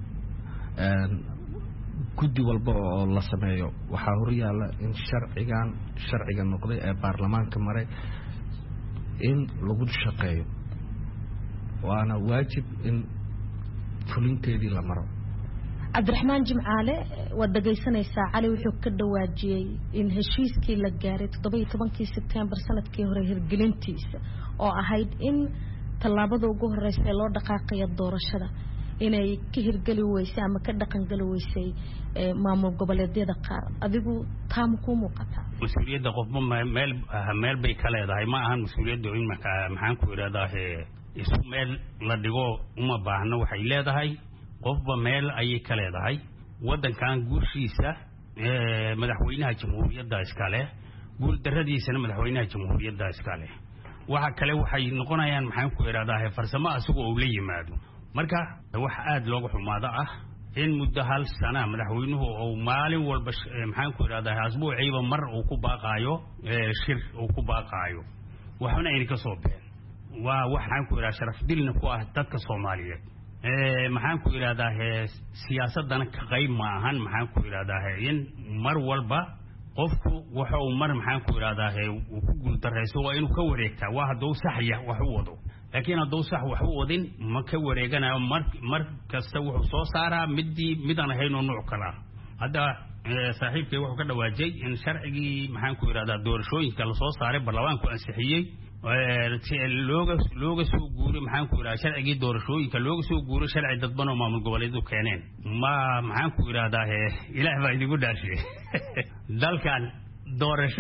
[SPEAKER 4] guddi walba oo la sameeyo waxaa horyaala in sharcigan sharciga noqday ee baarlamaanka maray in lagu shaqeeyo waana waajib in fulinteedii la maro
[SPEAKER 17] Cabdiraxmaan Jimcaale wad dhageysanaysaa Cali wuxuu ka dhawaajiyay in heshiiskii la gaaray toddoba iyo tobankii September sanadkii hore hirgelintiisa oo ahayd in tallaabada ugu horreysay loo dhaqaaqayo doorashada inay ka hirgeli weysay ama ka dhaqan gali weysay maamul goboleedyada qaar adigu taam ku muuqata
[SPEAKER 3] mas'uuliyadda qofba meel meel bay ka leedahay ma ahan mas'uuliyaddu in maxaan ku iraadaa isu meel la dhigo uma baahna waxay leedahay qofba meel ayay ka leedahay wadankan guushiisa madaxweynaha jamhuuriyadda iskale guul daradiisana madaxweynaha jamhuuriyadda iskale waxa kale waxay noqonayaan maxaan ku iraadaa farsamo asugu oo la yimaado marka wax aad looga xumaado ah in muddo hal sana madaxweynuhu oo maalin walba maxaan ku iraadaa asbuuciiba mar uu ku baaqaayo shir uu ku baaqaayo waxna ay ka soo been waa waxaan ku iraadaa sharaf dilna ku ah dadka Soomaaliyeed ee maxaan ku iraadaa siyaasadana ka qayb ma ahan maxaan ku iraadaa in mar walba qofku waxa uu mar maxaan ku iraadaa uu ku guul dareyso waa inuu ka wareegtaa waa haduu sax yahay wax uu wado laakiin haduu sax wax uu wadin ma ka wareeganayo mar mar kasta wuxuu soo saaraa midii midana hayno nooc kala hadda saaxiibkay wuxuu ka dhawaajay in sharcigii maxaan ku iraadaa doorashooyinka la soo saaray baarlamaanku ansixiyay looga looga soo guuray maxaan ku iraadaa sharcigii doorashooyinka looga soo guuray sharci dadban oo maamul goboleedu keeneen ma maxaan ku iraadaa ilaahay baa idigu dhaashay dalkan doorasho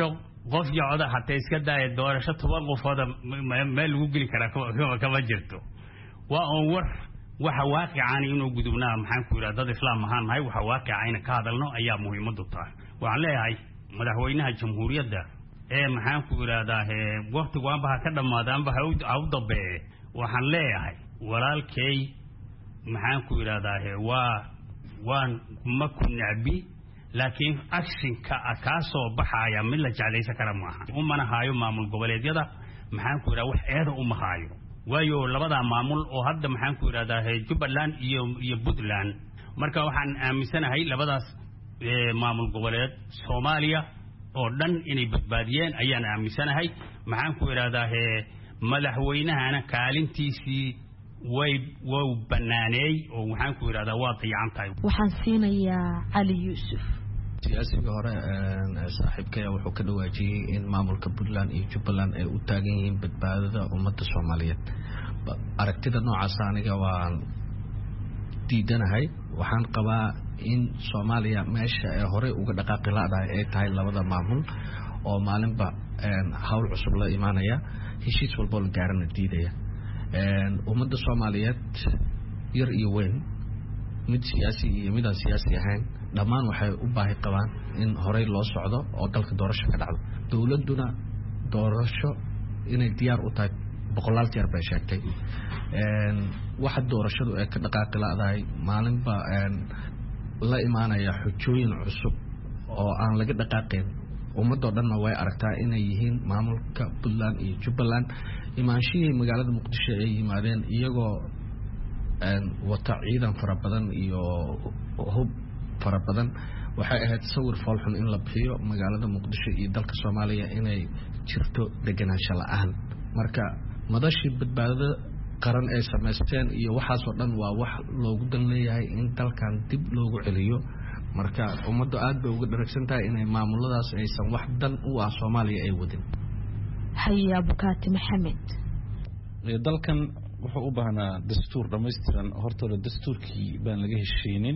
[SPEAKER 3] qof yacda hatta iska daaya doorasho toban qofooda meel lagu geli karaa kama jirto waa on war waxa waaqican inuu gudubnaa maxaan ku yiraahdaa dad islaam ahaan nahay waxa waaqican ka hadalno ayaa muhiimadu tahay waxaan leeyahay madaxweynaha jamhuuriyadda ee maxaan ku yiraahdaa ee waqtigu aan baa ka dhamaadaan baa u dabee waxaan leeyahay walaalkay maxaan ku yiraahdaa ee waa waan ma ku nabi laakiin actionka ka soo baxaya mid la jeclaysan kara maaha umana haayo maamul goboleedyada maxaan ku yiraahdaa wax eeda uma haayo waayo labada maamul oo hadda maxaan ku yiraahdaa ee Jubbaland iyo iyo Puntland marka waxaan aaminsanahay labadaas ee maamul goboleed Soomaaliya oo dhan inay badbaadiyeen ayaan aaminsanahay maxaan ku yiraahdaa ee madaxweynahana kaalintiisii way way banaanay oo waxaan ku yiraahdaa waa qiyaam tahay
[SPEAKER 17] waxaan siinayaa Cali Yuusuf
[SPEAKER 4] siyaasiga hore saaxiibkay wuxuu ka dhawaajiyay in maamulka Puntland iyo Jubbaland ay u taagan yihiin badbaadada ummadda Soomaaliyeed aragtida noocaas aniga waan diidanahay waxaan qabaa in Soomaaliya meesha ay hore uga dhaqaaqi laadahay ay tahay labada maamul oo maalinba hawl cusub la imaanaya heshiis walba la gaarana diidaya ummadda Soomaaliyeed yar iyo weyn mid siyaasi iyo mid aan siyaasi ahayn dhammaan waxay u baahi qabaan in horey loo socdo oo dalka doorasho ka dhacdo dawladuna doorasho inay diyaar u tahay boqolaal jeer bay sheegtay waxa doorashadu ay ka dhaqaaqi laadahay maalinba la imaanaya xujooyin cusub oo aan laga dhaqaaqin ummadoo dhanna way aragtaa inay yihiin maamulka Puntland iyo Jubbaland imaanshihii magaalada Muqdisho ay yimaadeen iyagoo wata ciidan fara badan iyo hub fara badan waxay ahayd sawir foolxun in la bixiyo magaalada Muqdisho iyo dalka Soomaaliya inay jirto deganaansho la'aan marka madashii badbaadada qaran ay sameysteen iyo waxaas oo dhan waa wax loogu dan leeyahay in dalkan dib loogu celiyo marka ummaddu aad bay uga dharagsan tahay inay maamuladaas aysan wax dan u ah Soomaaliya ay wadin
[SPEAKER 17] Haya Bukaati Maxamed
[SPEAKER 18] dalkan wuxuu u baahnaa dastuur dhammaystiran hortooda dastuurkii baan laga heshiinin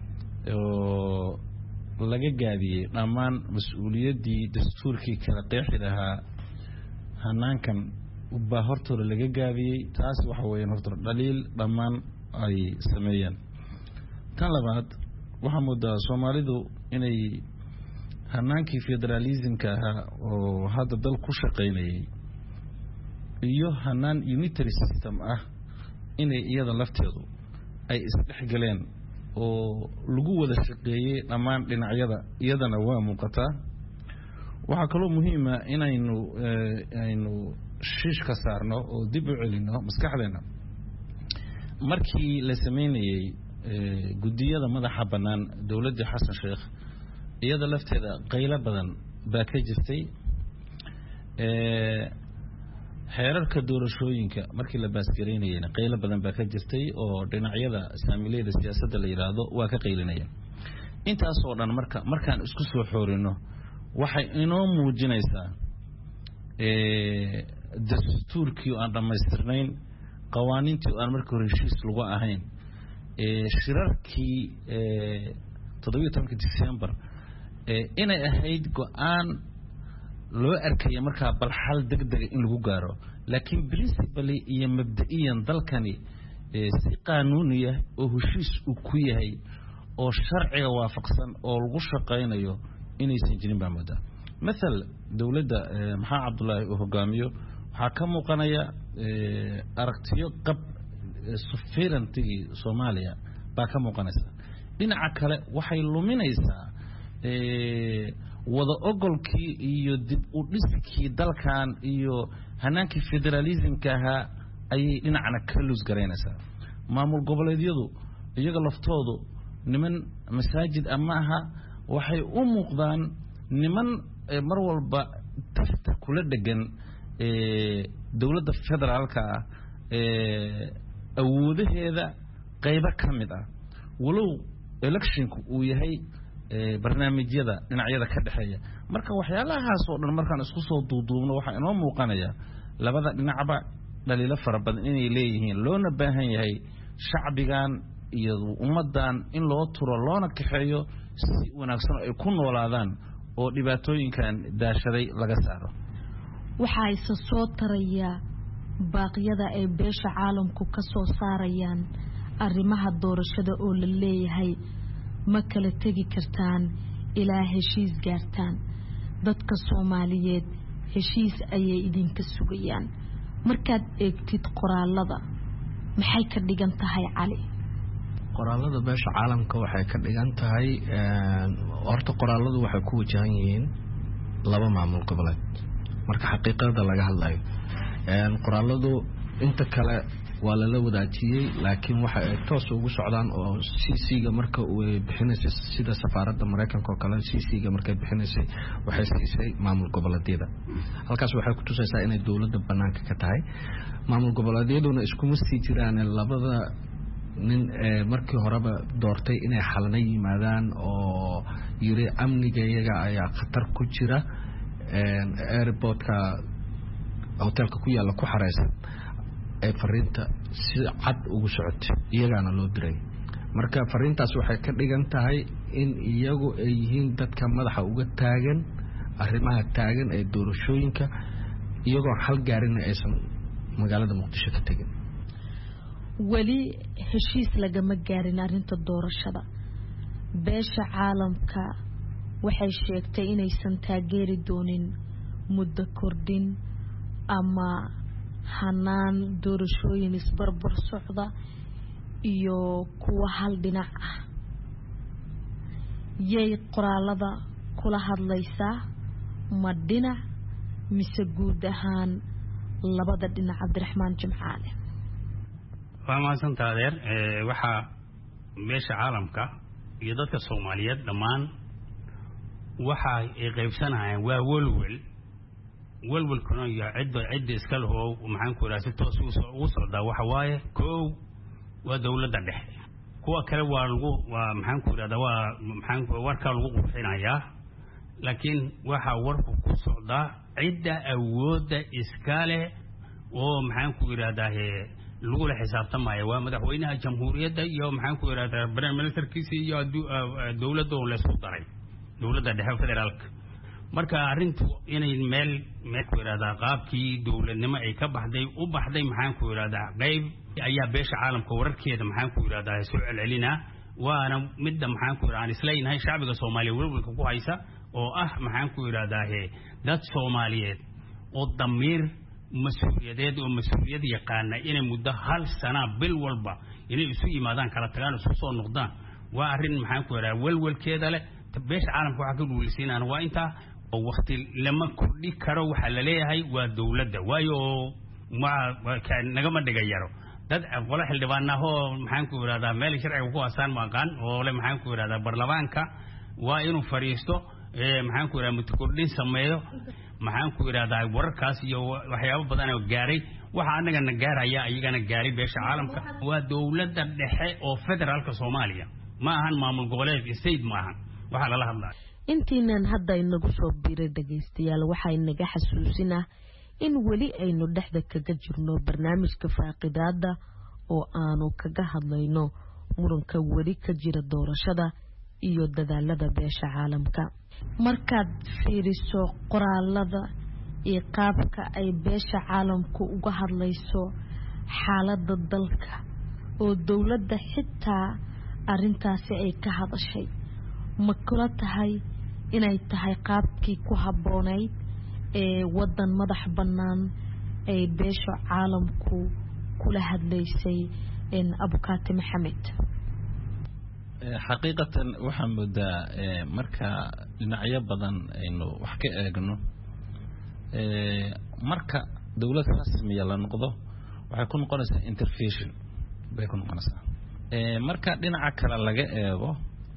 [SPEAKER 18] oo laga gaadiyey dhammaan mas-uuliyaddii dastuurkii kala qeexi lahaa hanaankan baa hortooda laga gaadiyey taas waxa weeyaan hortooda dhaliil dhammaan ay sameeyeen tan labaad waxaa moodaa Soomaalidu inay hanaankii federalismka ahaa oo hadda dal ku shaqaynayay iyo hanaan unitary system ah inay iyada lafteedu ay isdhexgaleen oo lagu wada shaqeeyay dhammaan dhinacyada iyadana waa muuqataa waxaa kaloo muhiima inaynu aynu shiish ka saarno oo dib u celino maskaxdeena markii la sameynayay gudiyada madaxa bannaan dowladda Xasan Sheekh iyada lafteeda qaylo badan baa ka jirtay xeerarka doorashooyinka markii la baasgareynayay qaylo badan baa ka jirtay oo dhinacyada saamileeda siyaasadda la yiraahdo waa ka qaylinayeen intaas oo dhan marka markaan isku soo xoorino waxay inoo muujinaysaa ee dastuurkii aan dhamaystirnayn qawaaniintii aan markii hore heshiis lagu ahayn ee shirarkii ee toddoba iyo tobanka December ee inay ahayd go'aan loo arkay markaa bal xal degdeg in lagu gaaro laakiin principally iyo mabda'iyan dalkani si qaanuuniya oo heshiis u ku yahay oo sharciga waafaqsan oo lagu shaqeynayo inaysan jirin baa moodaa مثل دولة محا عبد الله وهجاميو حكموا قنايا أركتيو قب سفيرنتي سوماليا باكموا قنايا لين عكلا وحيلو من إيسا وذا أقول كي يدب ودسكي دالكان يو هناك فيدراليزم كها أي لين عنا كلوز جرينسا ما مر قبل يديو يجعل افتوضو نمن مساجد أماها وحي أمقدان نمن mar walba tafta kula dhagan ee dawladda federaalka ee awoodaheeda qaybo kamid ah walow electionku uu yahay barnaamijyada dhinacyada ka dhaxeeya marka waxyaalahaas oo dhan markaan isku soo duuduubno waxa inoo muuqanaya labada dhinacba dhaliilo fara badan inay leeyihiin loona baahan yahay shacbigan iyo ummadan in loo turo loona kaxeeyo si wanaagsan ay ku noolaadaan oo dhibaatooyinkan daashaday laga saaro.
[SPEAKER 17] waxaa isa soo taraya baaqyada ay beesha caalamku ka soo saarayaan arrimaha doorashada oo la leeyahay ma kala tegi kartaan ilaa heshiis gaartaan. dadka Soomaaliyeed heshiis ayay idinka sugayaan. markaad eegtid qoraalada maxay ka dhigan tahay Cali?
[SPEAKER 4] qoraalada beesha caalamka waxay ka dhigan tahay horta qoraaladu waxay ku wajahan yihiin laba maamul goboleed marka xaqiiqada laga hadlayo. qoraaladu inta kale waa la wadaajiyay laakiin waxa ay toos ugu socdaan oo C C-ga marka uu bixinaysay sida safaaradda Mareykanka oo kale C C-ga markay bixinaysay waxay siisay maamul goboleedyada. halkaas waxay ku tusaysaa inay dawladda banaanka ka tahay. maamul goboleedyaduna isku masti jiraan labada nin markii horeba doortay inay xalna yimaadaan oo yiri amniga iyaga ayaa khatar ku jira airportka hotelka ku yaala ku xareysan ee fariinta si cad ugu socotay iyagana loo diray. marka fariintaas waxay ka dhigan tahay in iyagu ay yihiin dadka madaxa uga taagan arrimaha taagan ee doorashooyinka iyagoo xal gaarin aysan magaalada Muqdisho ka tagin.
[SPEAKER 17] wali heshiis lagama gaarin arrinta doorashada. beesha caalamka waxay sheegtay inaysan taageeri doonin muddo kordhin ama hanaan doorashooyin isbarbar socda iyo kuwa hal dhinac ah. yay qoraalada kula hadlaysaa ma dhinac mise guud ahaan labada dhinac? Cabdiraxmaan Jimcaale.
[SPEAKER 3] waa mahadsantahay adeer. waxaa beesha caalamka iyo dadka Soomaaliyeed dhammaan waxa ay qaybsanayaan waa walwal walwalkuna iyo cidda cidda iska leh oo maxaan ku raasay toos ugu socdaa waxa waaye koow waa dawladda dhexe. kuwa kale waa lagu waa maxaan ku raada waa maxaan warka lagu qurxinayaa laakiin waxa warku ku socdaa cidda awoodda iska leh oo maxaan ku raada lagu la xisaabtamayo waa madaxweynaha jamhuuriyadda iyo maxaan ku raada prime ministerkiisa iyo dawladda oo la isku daray dawladda dhexe federaalka. marka arintu inay meel meel ku raada qaabkii dawladnimo ay ka baxday u baxday maxaan ku raada qayb ayaa beesha caalamka wararkeeda maxaan ku raada soo celcelina waana midda maxaan ku raada isleenahay shacbiga Soomaaliyeed walwalka ku haysa oo ah maxaan ku raada dad Soomaaliyeed oo damiir mas'uuliyadeed oo mas'uuliyad yaqaana inay muddo hal sana bil walba inay isu yimaadaan kala tagaan isu soo noqdaan waa arin maxaan ku raada walwalkeeda leh. beesha caalamka waxa ka duulisiinaan waa inta oo waqti lama kordhi karo waxa la leeyahay waa dawladda waayo ma naga ma dhigayaro dad qolo xildhibaanaha oo maxaan ku raada meel sharciga ku aasaan maqaan oo le maxaan ku raada baarlamaanka waa inuu fariisto ee maxaan ku raada mudkordhin sameeyo maxaan ku raada wararkaas iyo waxyaabo badan oo gaaray waxa anagana gaaraya ayagana gaaray beesha caalamka waa dawladda dhexe oo federaalka Soomaaliya ma ahan maamul goboleed state ma ahan waxa la hadlaa.
[SPEAKER 17] intiinan hadda inagu soo biiray dhageystayaal waxa inaga xasuusinaa in weli aynu dhexda kaga jirno barnaamijka faaqidaada oo aanu kaga hadlayno muranka weli ka jira doorashada iyo dadaalada beesha caalamka. markaad fiiriso qoraalada iyo qaabka ay beesha caalamku uga hadlayso xaaladda dalka oo dawladda xitaa arintaasi ay ka hadashay ma kula tahay inay tahay qaabkii ku habboonayd ee wadan madax bannaan ay beesha caalamku kula hadlaysay in Abukaati Maxamed?
[SPEAKER 18] xaqiiqatan waxaan moodaa marka dhinacyo badan aynu wax ka eegno marka dawlad rasmiya la noqdo waxay ku noqonaysaa intervention bay ku noqonaysaa. marka dhinaca kale laga eego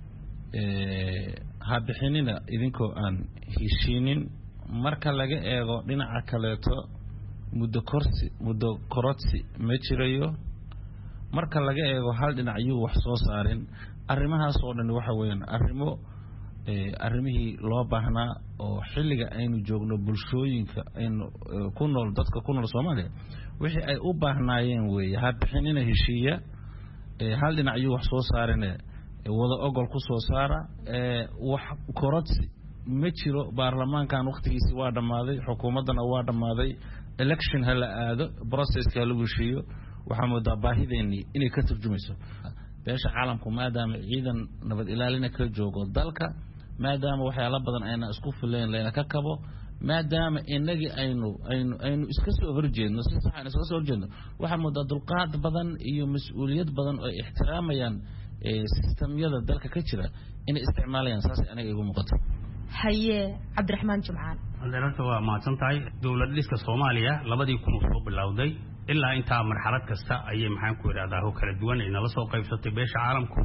[SPEAKER 18] ha bixinina idinkoo aan heshiinin marka laga eego dhinaca kaleeto muddo korsi muddo korodsi ma jirayo marka laga eego hal dhinac yuu wax soo saarin arrimahaas oo dhan waxa weeyaan arrimo arrimihii loo baahnaa oo xilliga aynu joogno bulshooyinka aynu ku nool dadka ku nool Soomaaliya wixii ay u baahnaayeen weeye ha bixinina heshiiya hal dhinac yuu wax soo saarin wada ogol ku soo saara wax korodsi ma jiro baarlamaankan waqtigiisii waa dhammaaday xukuumaddana waa dhammaaday election ha la aado processka ha lagu heshiiyo waxaa moodaa baahideennii inay ka turjumayso beesha caalamku maadaama ciidan nabad ilaalina ka joogo dalka maadaama waxyaalo badan ayna isku fileen layna ka kabo maadaama inagii aynu aynu aynu iska soo horjeedno si sax aynu iska soo horjeedno waxaa moodaa dulqaad badan iyo mas-uuliyad badan oo ixtiraamayaan sistamyada dalka ka jira inay isticmaalayaan saas anaga igu muuqato
[SPEAKER 17] haye cabdiraxmaan jumcaan
[SPEAKER 3] adeerta waa mahadsan tahay dowlad dhiska soomaaliya labadii kun uu soo bilowday ilaa intaa marxalad kasta ayay maxaan ku idhahdaa oo kala duwan ay nala soo qaybsatay beesha caalamku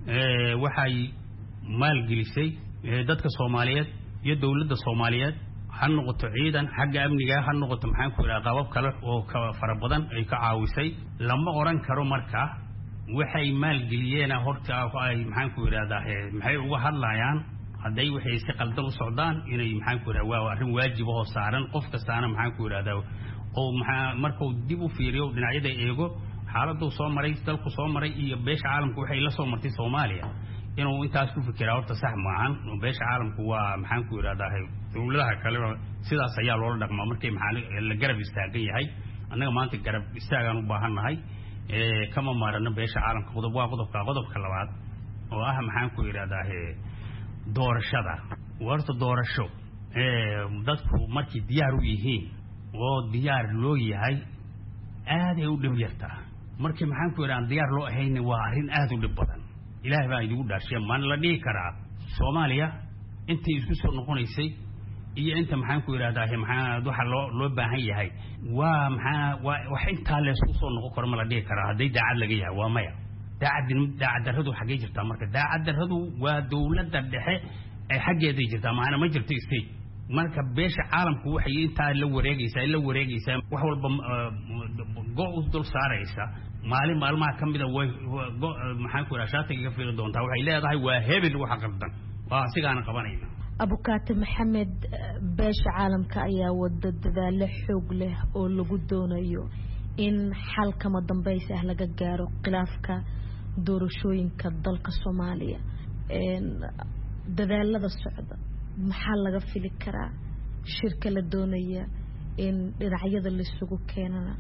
[SPEAKER 3] waxay maalgelisay dadka soomaaliyeed iyo dowladda soomaaliyeed ha noqoto ciidan xagga amniga ha noqoto maxaan ku idhahdaa qabab kale oo ka fara badan ay ka caawisay lama oran karo marka waxay maalgeliyeen horta ay maxaan ku idhahdaa maxay uga hadlayaan hadday waxay si qaldan u socdaan inay maxaan ku idhahdaa waa arrin waajib oo saaran qof kastaana maxaan ku idhahdaa oo maxaa markuu dib u fiiriyo dhinacyada eego xaaladdu soo maray dalku soo maray iyo beesha caalamku waxay la soo martay Soomaaliya inuu intaas ku fikiraa horta sax maahan beesha caalamku waa maxaan ku idhahdaa dowladaha kale sidaas ayaa loola dhaqmaa markay maxaa la garab istaagan yahay annaga maanta garab istaagaan u baahannahay ee kama maarana beesha caalamka qodob waa qodobka qodobka labaad oo ah maxaan ku idhahdaa doorashada warta doorasho ee dadku markii diyaar u yihiin oo diyaar loo yahay aad ay u dhib yartaa markii maxaan ku idhahdaa diyaar loo ahayn waa arrin aad u dhib badan ilaahay baa idigu dhaashay man la dhigi karaa Soomaaliya intii isku soo noqonaysay iyo inta maxaan ku idhahdaa maxaa waxa loo loo baahan yahay waa maxaa wax inta la isku soo noqon karo ma la dhigi karaa haday daacad laga yahay waa maya daacad daacad daradu xagee jirtaa marka daacad daradu waa dawladda dhexe ay xageeda jirtaa maana ma jirto state marka beesha caalamku waxay inta la wareegaysaa la wareegaysaa wax walba go u dul saaraysa maalin maalmaha kamida way maxaan ku idhahdaa shaatiga fiiri doontaa waxay leedahay waa hebel waxa qaldan waa sigaana qabanayna
[SPEAKER 17] abukaate maxamed beesha caalamka ayaa wada dadaalo xoog leh oo lagu doonayo in xal kama dambeys ah laga gaaro khilaafka doorashooyinka dalka Soomaaliya een dadaalada socda maxaa laga fili karaa shirka la doonaya in dhinacyada la isugu keenana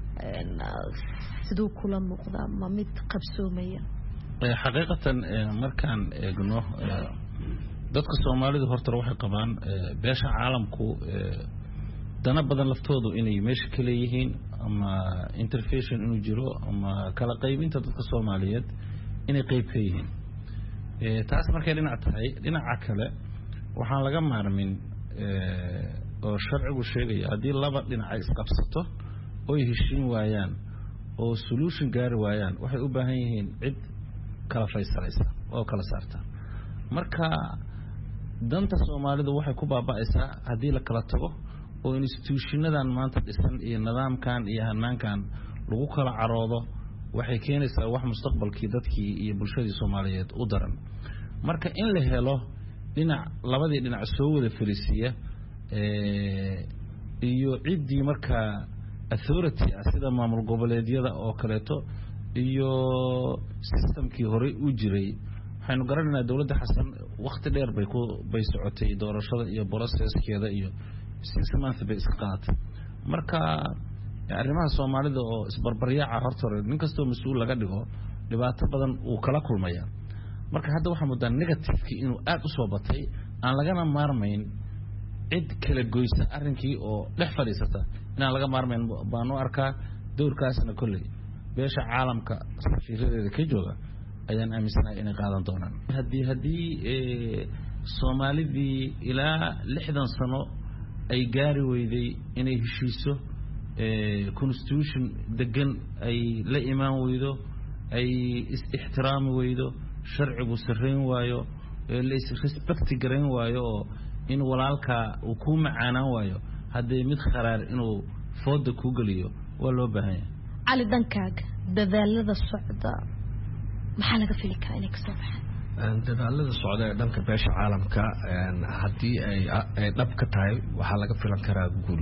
[SPEAKER 17] sidoo kula muuqda ma mid qabsoomaya
[SPEAKER 18] xaqiiqatan markaan eegno dadka Soomaalidu horta waxay qabaan beesha caalamku dana badan laftoodu inay meesha kale yihiin ama intervention inuu jiro ama kala qaybinta dadka Soomaaliyeed inay qayb ka yihiin ee taas markay dhinac tahay dhinaca kale waxaan laga maarmin oo sharcigu sheegaya hadii laba dhinac ay isqabsato oo heshiin waayaan oo solution gaari waayaan waxay u baahan yihiin cid kala faysalaysa oo kala saarta marka danta Soomaalidu waxay ku baaba'aysaa hadii la kala tago oo institutionadan maanta dhisan iyo nidaamkan iyo hanaankan lagu kala caroodo waxay keenaysaa wax mustaqbalkii dadkii iyo bulshadii Soomaaliyeed u daran marka in la helo dhinac labadii dhinac soo wada fariisiya ee iyo cidii marka authority sida maamul goboleedyada oo kaleeto iyo systemkii hore u jiray waxaynu garanaynaa dawladda xasan waqti dheer bay ku bay socotay doorashada iyo processkeeda iyo six months bay iska qaadatay marka arrimaha Soomaalida oo isbarbaryaaca horta nin kastoo mas'uul laga dhigo dhibaato badan uu kala kulmaya marka hadda waxa muddo negative inuu aad u soo batay aan lagana maarmayn cid kala goysa arrinkii oo dhex fadhiisata inaan laga maarmayn baan u arkaa doorkaasna kulli beesha caalamka safiiradeeda ka jooga ayaan aaminsanahay inay qaadan doonaan hadii hadii ee Soomaalidii ilaa lixdan sano ay gaari weyday inay heshiiso ee constitution degan ay la imaan weydo ay is-ixtiraami weydo sharcigu sarreyn waayo la is respect gareyn waayo in walaalka uu ku macaanaan waayo hadii mid kharaar inuu fooda ku galiyo waa loo baahan yahay
[SPEAKER 17] cali dankaaga dadaalada socda maxaa laga fili karaa inay ka soo baxaan
[SPEAKER 4] dadaalada socda ee dhanka beesha caalamka haddii ay ay dhab ka tahay waxaa laga filan karaa guul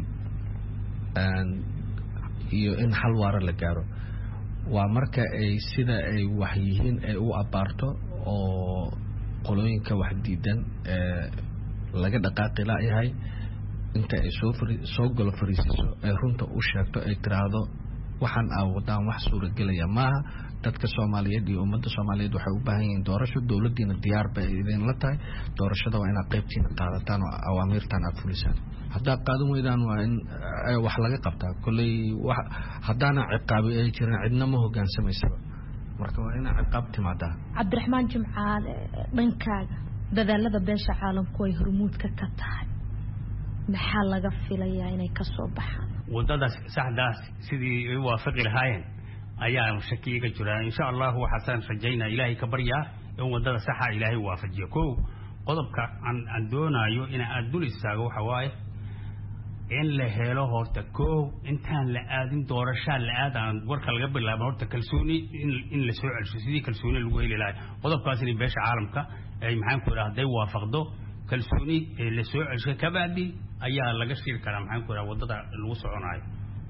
[SPEAKER 4] iyo in xal waara la gaaro waa marka ay sida ay wax yihiin ay u abaarto oo qolooyinka wax diidan ee laga dhaqaaqi la'yahay inta ay soo soo galo fariisiso ay runta u sheegto ay tiraahdo waxaan aawadaan wax suuragelaya maaha dadka Soomaaliyeed iyo ummadda Soomaaliyeed waxay u baahan yihiin doorasho dawladdiina diyaar bay idin la tahay doorashada waa inaad qaybtiina qaadataan oo awaamirtan aad fulisaan haddaa qaadan weydaan waa in wax laga qabtaa kulley haddaana ciqaabi ay jirin cidna ma hoggaansamaysaa marka waa in ciqaab timaadaa
[SPEAKER 17] Cabdiraxmaan Jimcaale dhankaaga dadaalada beesha caalamku ay hormuudka ka tahay maxaa laga filayaa inay ka soo baxaan
[SPEAKER 3] wadada saxdaas sidii ay waafaqi lahaayeen ayaa shakiga jira insha Allah waxaan rajaynaa ilaahay ka baryaa in wadada saxa ilaahay waafajiyo koo qodobka aan doonayo in aad dul istaago waxa waaye in la helo horta koo intaan la aadin doorasho la aadaan warka laga bilaabo horta kalsooni in la soo celiyo sidii kalsooni lagu heli lahaa qodobkaas in beesha caalamka ay maxaan ku raahday waafaqdo kalsooni la soo celiyo ka baadi ayaa laga shir karaa maxaan ku raahdaa wadada lagu soconayo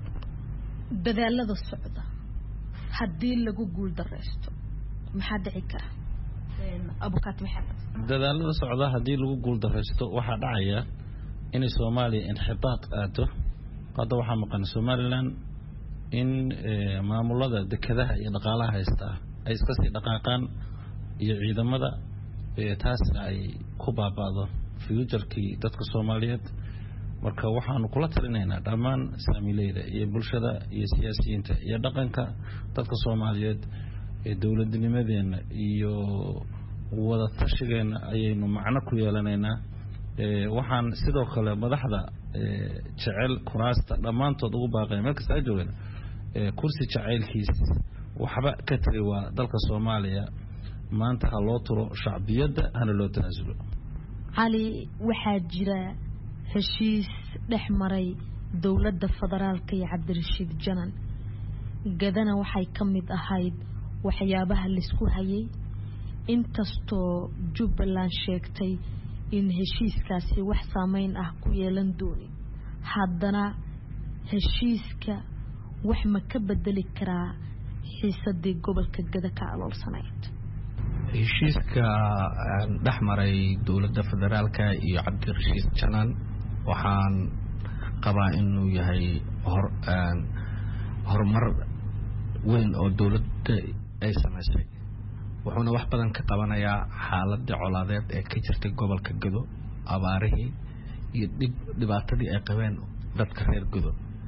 [SPEAKER 17] dadaalada socda haddii lagu guul dareysto maxaa dhici kara abukaat maxamed
[SPEAKER 18] dadaalada socda haddii lagu guul dareysto waxaa dhacaya in Soomaaliya inxibaad aado qada waxa maqan Somaliland in maamulada dekedaha iyo dhaqaalaha haysta ay iska sii dhaqaaqaan iyo ciidamada taas ay ku baabaado future-kii dadka Soomaaliyeed marka waxaanu kula talinaynaa dhammaan saamiilayda iyo bulshada iyo siyaasiyiinta iyo dhaqanka dadka Soomaaliyeed ee dawladnimadeena iyo wada tashigeena ayaynu macno ku yeelanaynaa waxaan sidoo kale madaxda jecel kuraasta dhamaantood ugu baaqay meel kasta ay joogaan kursi jaceylkiis waxba ka tiri waa dalka Soomaaliya maanta ha loo turo shacbiyada hana loo tanaasulo
[SPEAKER 17] cali waxaa jira heshiis dhex maray dawladda federaalka iyo Cabdirashiid Janan gadana waxay ka mid ahayd waxyaabaha la isku hayay inkastoo Jubbaland sheegtay in heshiiskaasi wax saameyn ah ku yeelan doonin haddana heshiiska wax ma ka bedeli karaa xiisadii gobolka Gada ka aloolsanayd
[SPEAKER 4] heshiiska dhex maray dawladda federaalka iyo Cabdirashiid Janan waxaan qabaa inuu yahay hor horumar weyn oo dawladda ay samaysay wuxuuna wax badan ka qabanayaa xaaladda colaadeed ee ka jirtay gobolka Gado abaarihii iyo dhibaatadii ay qabeen dadka reer Gado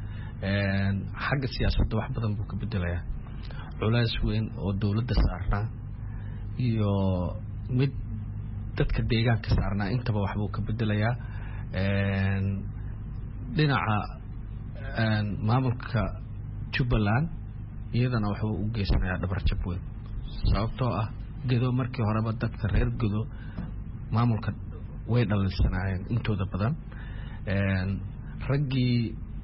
[SPEAKER 4] een xagga siyaasadda wax badan buu ka bedelayaa culays weyn oo dawladda saarnaa iyo mid dadka deegaanka saarnaa intaba wax buu ka bedelayaa een dhinaca een maamulka Jubbaland iyadana waxa uu geysanayaa dhabar jab weyn sababtoo ah Gado markii horeba dadka reer Gado maamulka way dhalisanaayeen intooda badan een raggii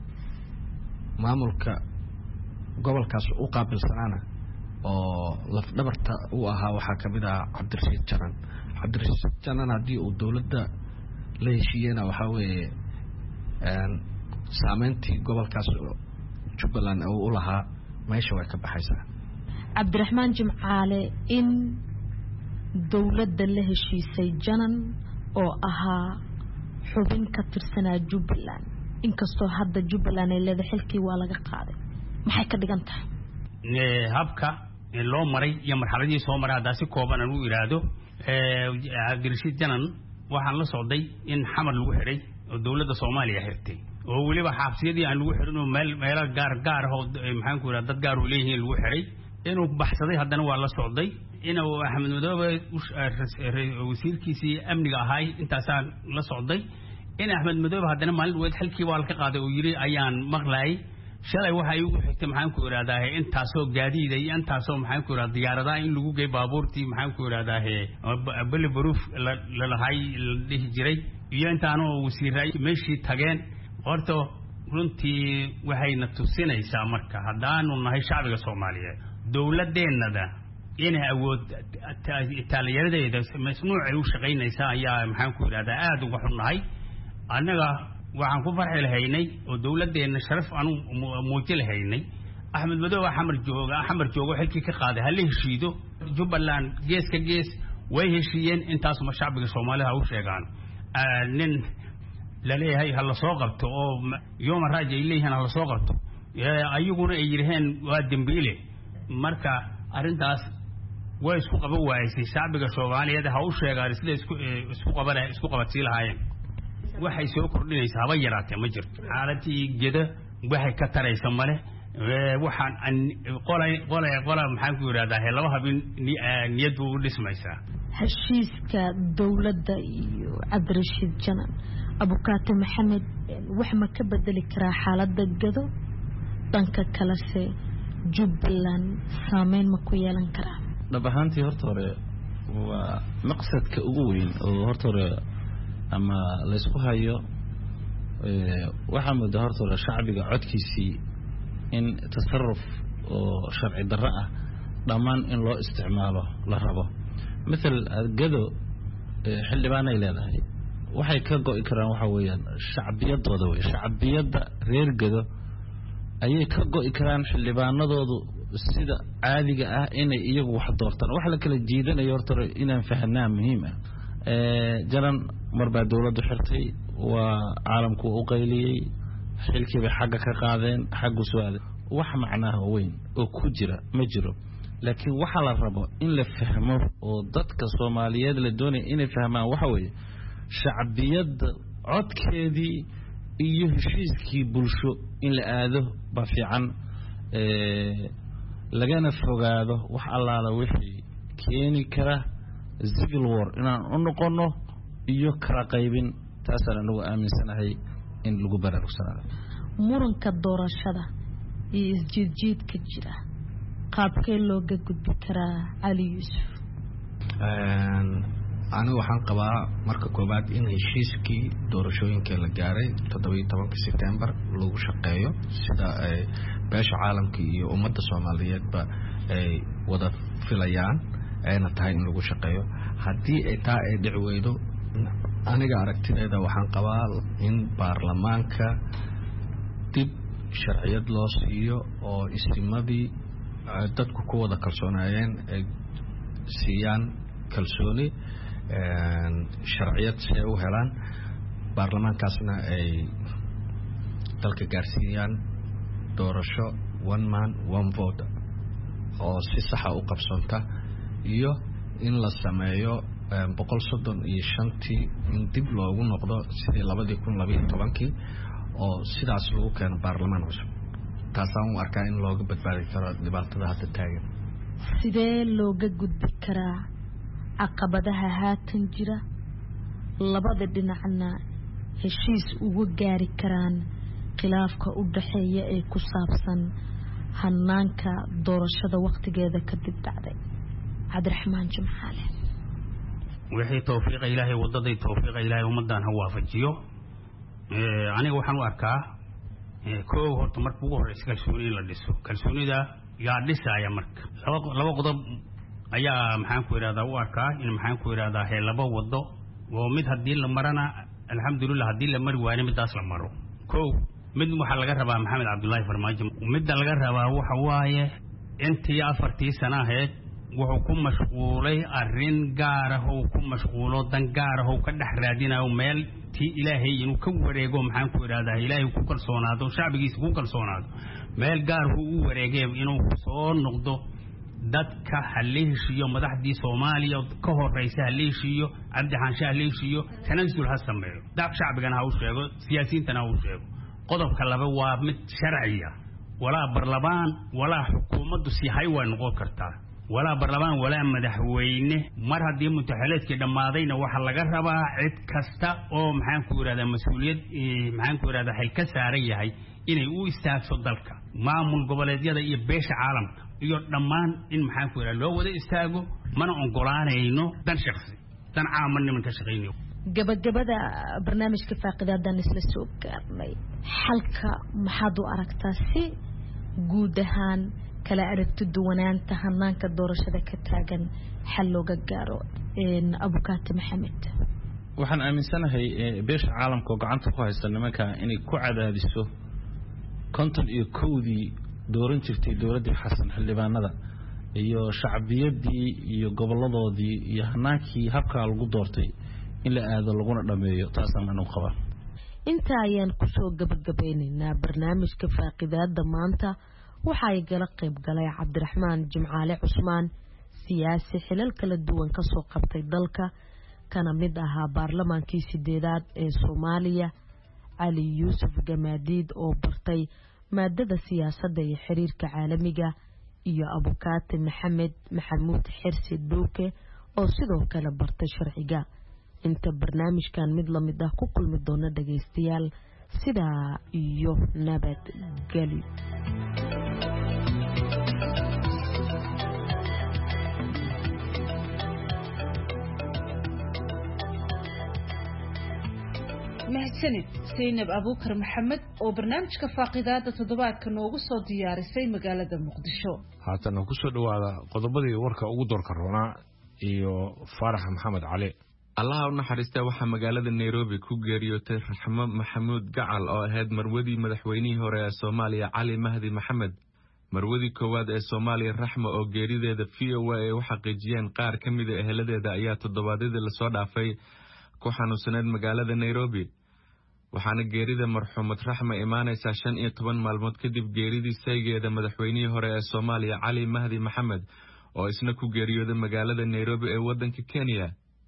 [SPEAKER 4] maamulka gobolkaas u qaabilsanaana oo laf dhabarta uu ahaa waxa kamid ah Cabdirashiid Janan Cabdirashiid Janan hadii uu dawladda la heshiiyena waxa weeye een saameyntii gobolkaas Jubbaland oo u lahaa meesha way ka baxaysaa
[SPEAKER 17] Cabdiraxmaan Jimcaale in dawladda la heshiisay Janan oo ahaa xubin ka tirsanaa Jubbaland inkastoo hadda Jubbaland ay leedahay xilkii waa laga qaaday maxay ka dhigan tahay
[SPEAKER 3] ee habka loo maray iyo marxaladii soo maray hada si kooban uu iraado ee Cabdirashiid Janan waxaan la socday in xamar lagu xiray oo dawladda Soomaaliya xirtay oo waliba xabsiyadii aan lagu xirin oo meel meel gaar gaar ah maxaan ku iraada dad gaar u leeyihiin lagu xiray inuu baxsaday haddana waa la socday inuu Axmed Madoobe wasiirkiisii amniga ahay intaasaan la socday in Axmed Madoobe haddana maalin weed xilkii waa ka qaaday oo yiri ayaan maqlay shalay waxa ay ugu xigtay maxaan ku iraadaa intaasoo gaadiid iyo intaasoo maxaan ku iraadaa diyaaradaha in lagu geey baabuurtii maxaan ku iraadaa bal baruuf la lahay la dhihi jiray iyo intaanoo wasiiray meeshii tageen horto runtii waxayna tusinaysaa marka haddaanu nahay shacbiga Soomaaliyeed dawladeenada inay awood taageeradeeda masnuucay u shaqeynaysaa ayaa maxaan ku iraadaa aad uga xunnahay annaga waxaan ku farxi lahaynay oo dawladeena sharaf aanu muujin lahaynay Axmed Madoobe xamar jooga xamar joogo xilkii ka qaaday hal heshiido Jubbaland gees ka gees way heshiiyeen intaas ma shacbiga Soomaaliya u sheegaan nin la leeyahay ha la soo qabto oo yooma raaj ay leeyihiin ha la soo qabto ayaguna ay yiraheen waa dambiile marka arrintaas way isku qaban waayay shacbiga Soomaaliyeed ha u sheegaan sida isku isku qabanay isku qabatay lahaayeen waxay soo kordhinaysaa haba yaraatee ma jirto xaaladii geda waxay ka taraysaa male waxaan qolay qolay qolay maxaan ku yiraahdaa laba habin niyadu u dhismaysaa
[SPEAKER 17] heshiiska dawladda iyo Cabdirashiid Janan Abukaate Maxamed wax ma ka bedeli karaa xaaladda gado dhanka kale se Jubbaland saameyn ma ku yeelan karaa
[SPEAKER 18] dhab ahaantii horta hore waa maqsadka ugu weyn oo horta hore ama la isku hayo waxa muddo horta hore shacbiga codkiisii in tasarruf oo sharci darro ah dhammaan in loo isticmaalo la rabo مثل gado xildhibaanay leedahay waxay ka go'i karaan waxa weeyaan shacbiyadooda way shacbiyada reer gado ayay ka go'i karaan xildhibaanadoodu sida caadiga ah inay iyagu wax doortaan wax la kala jiidanayo horta inaan fahanaa muhiim ah ee jaran marba dawladdu xirtay waa caalamku u qayliyay xilkiiba xagga ka qaadeen xaggu su'aal wax macnaha weyn oo ku jira ma jiro laakiin waxa la rabo in la fahmo oo dadka Soomaaliyeed la doonay inay fahmaan waxa weeye shacbiyada codkeedii iyo heshiiskii bulsho in la aado ba fiican ee lagana fogaado wax allaala wixii keeni kara civil war inaan u noqono iyo kala qaybin taasana anagu aaminsanahay in lagu baraarugsanaado
[SPEAKER 17] muranka doorashada iyo isjiidjiidka jira qaabkee looga gudbi karaa Ali Yuusuf
[SPEAKER 4] anigu waxaan qabaa marka koobaad in heshiiskii doorashooyinka la gaaray toddoba iyo tobanka September lagu shaqeeyo sida ay beesha caalamka iyo ummadda Soomaaliyeedba ay wada filayaan ayna tahay in lagu shaqeeyo haddii ay taa ay dhici weydo aniga aragtideeda waxaan qabaa in baarlamaanka dib sharciyad loo siiyo oo istimadii dadku ku wada kalsoonaayeen ay siiyaan kalsooni sharciyad si ay u helaan baarlamaankaasna ay dalka gaarsiiyaan doorasho one man one vote oo si sax ah u qabsanta iyo in la sameeyo boqol soddon iyo shantii in dib loogu noqdo sidii labadii kun laba iyo tobankii oo sidaas lagu keeno baarlamaan cusub taasaan u arkaa in looga badbaadi karo dhibaatada hadda taagan
[SPEAKER 17] sidee looga gudbi karaa caqabadaha haatan jira labada dhinacna heshiis ugu gaari karaan khilaafka u dhaxeeya ee ku saabsan hanaanka doorashada waqtigeeda kadib dhacday Cabdiraxmaan Jimcaale
[SPEAKER 3] wixii tawfiiq Ilaahay wadaday tawfiiq Ilaahay ummadan ha waafajiyo ee aniga waxaan u arkaa ee koow horta markuu ugu horeysa kalsooni la dhiso kalsoonida yaa dhisaya marka laba laba qodob ayaa maxaan ku yiraahdaa u arkaa in maxaan ku yiraahdaa hay laba wado oo mid hadii la marana alxamdulillah hadii la mari waayna midaas la maro koow mid waxa laga rabaa Maxamed Cabdullaahi Farmaajo mid laga rabaa waxa waaye intii afartii sano ahayd wuxuu ku mashquulay arrin gaar ah oo ku mashquulo dan gaar ah oo ka dhex raadinayo meel tii Ilaahay inuu ka wareego maxaan ku yiraahdaa Ilaahay ku kalsoonaado shacbigiisa ku kalsoonaado meel gaar ah uu wareegay inuu soo noqdo dadka haleeshiyo madaxdii Soomaaliya ka horeysa haleeshiyo Cabdi Xaanshe haleeshiyo tanaasul ha sameeyo dad shacbigana ha u sheego siyaasiyiintana ha u sheego qodobka laba waa mid sharciya wala barlamaan wala xukuumaddu si hay waa noqon kartaa wala barlamaan wala madaxweyne mar hadii mutaxaleedkii dhamaadayna waxa laga rabaa cid kasta oo maxaan ku yiraahdaa mas'uuliyad maxaan ku yiraahdaa xil ka saaran yahay inay u istaagso dalka maamul goboleedyada iyo beesha caalamka iyo dhamaan in maxaan ku yiraahdaa loo wada istaago mana ogolaanayno dan shakhsi dan caaman man ka shaqeynayo
[SPEAKER 17] gabagabada barnaamijka faaqidadan isla soo gaarnay halka maxaad u aragtaa si guud ahaan kala aragti duwanaanta hanaanka doorashada ka taagan xal looga gaaro in Abukaate Maxamed
[SPEAKER 18] waxaan aaminsanahay beesha caalamka gacanta ku haysta nimanka inay ku cadaadiso konton iyo kowdii dooran jirtay dawladda Xasan xildhibaanada iyo shacbiyadii iyo goboladoodii iyo hanaankii habka lagu doortay in la aado laguna dhameeyo taasaan anu qabaa.
[SPEAKER 17] inta ayaan ku soo gabagabeynaynaa barnaamijka faaqidaada maanta waxa ay gala qayb galay Cabdiraxmaan Jimcaale Cusmaan siyaasi xilal kala duwan ka soo qabtay dalka kana mid ahaa baarlamaankii sideedaad ee Soomaaliya Ali Yuusuf Gamaadiid oo bartay maadada siyaasadda iyo xiriirka caalamiga iyo Abukaate Maxamed Maxamuud Xirsi Dhuuke oo sidoo kale bartay sharciga. inta barnaamijkan mid la mid ah ku kulmi doona dhageystayaal sidaa iyo nabad gali.
[SPEAKER 1] mahadsanid Zainab Abuukar Maxamed oo barnaamijka faaqidaada toddobaadka noogu soo diyaarisay magaalada Muqdisho.
[SPEAKER 2] haatan ku soo dhawaada qodobadii warka ugu doorka roonaa iyo Faarax Maxamed Cali.
[SPEAKER 5] allaha u naxariista waxaa magaalada Nairobi ku geeriyootay Raxmo Maxamuud Gacal oo ahayd marwadii madaxweynihii hore ee Soomaaliya Cali Mahdi Maxamed. marwadii koowaad ee Soomaaliya Raxmo oo geerideeda V O A ay u xaqiijiyeen qaar ka mid ah eheladeeda ayaa toddobaadadii la soo dhaafay ku xanuunsaneed magaalada Nairobi. waxaana geerida marxuumad Raxmo imaanaysaa shan iyo toban maalmood kadib geeridii saygeeda madaxweynihii hore ee Soomaaliya Cali Mahdi Maxamed oo isna ku geeriyooday magaalada Nairobi ee wadanka Kenya.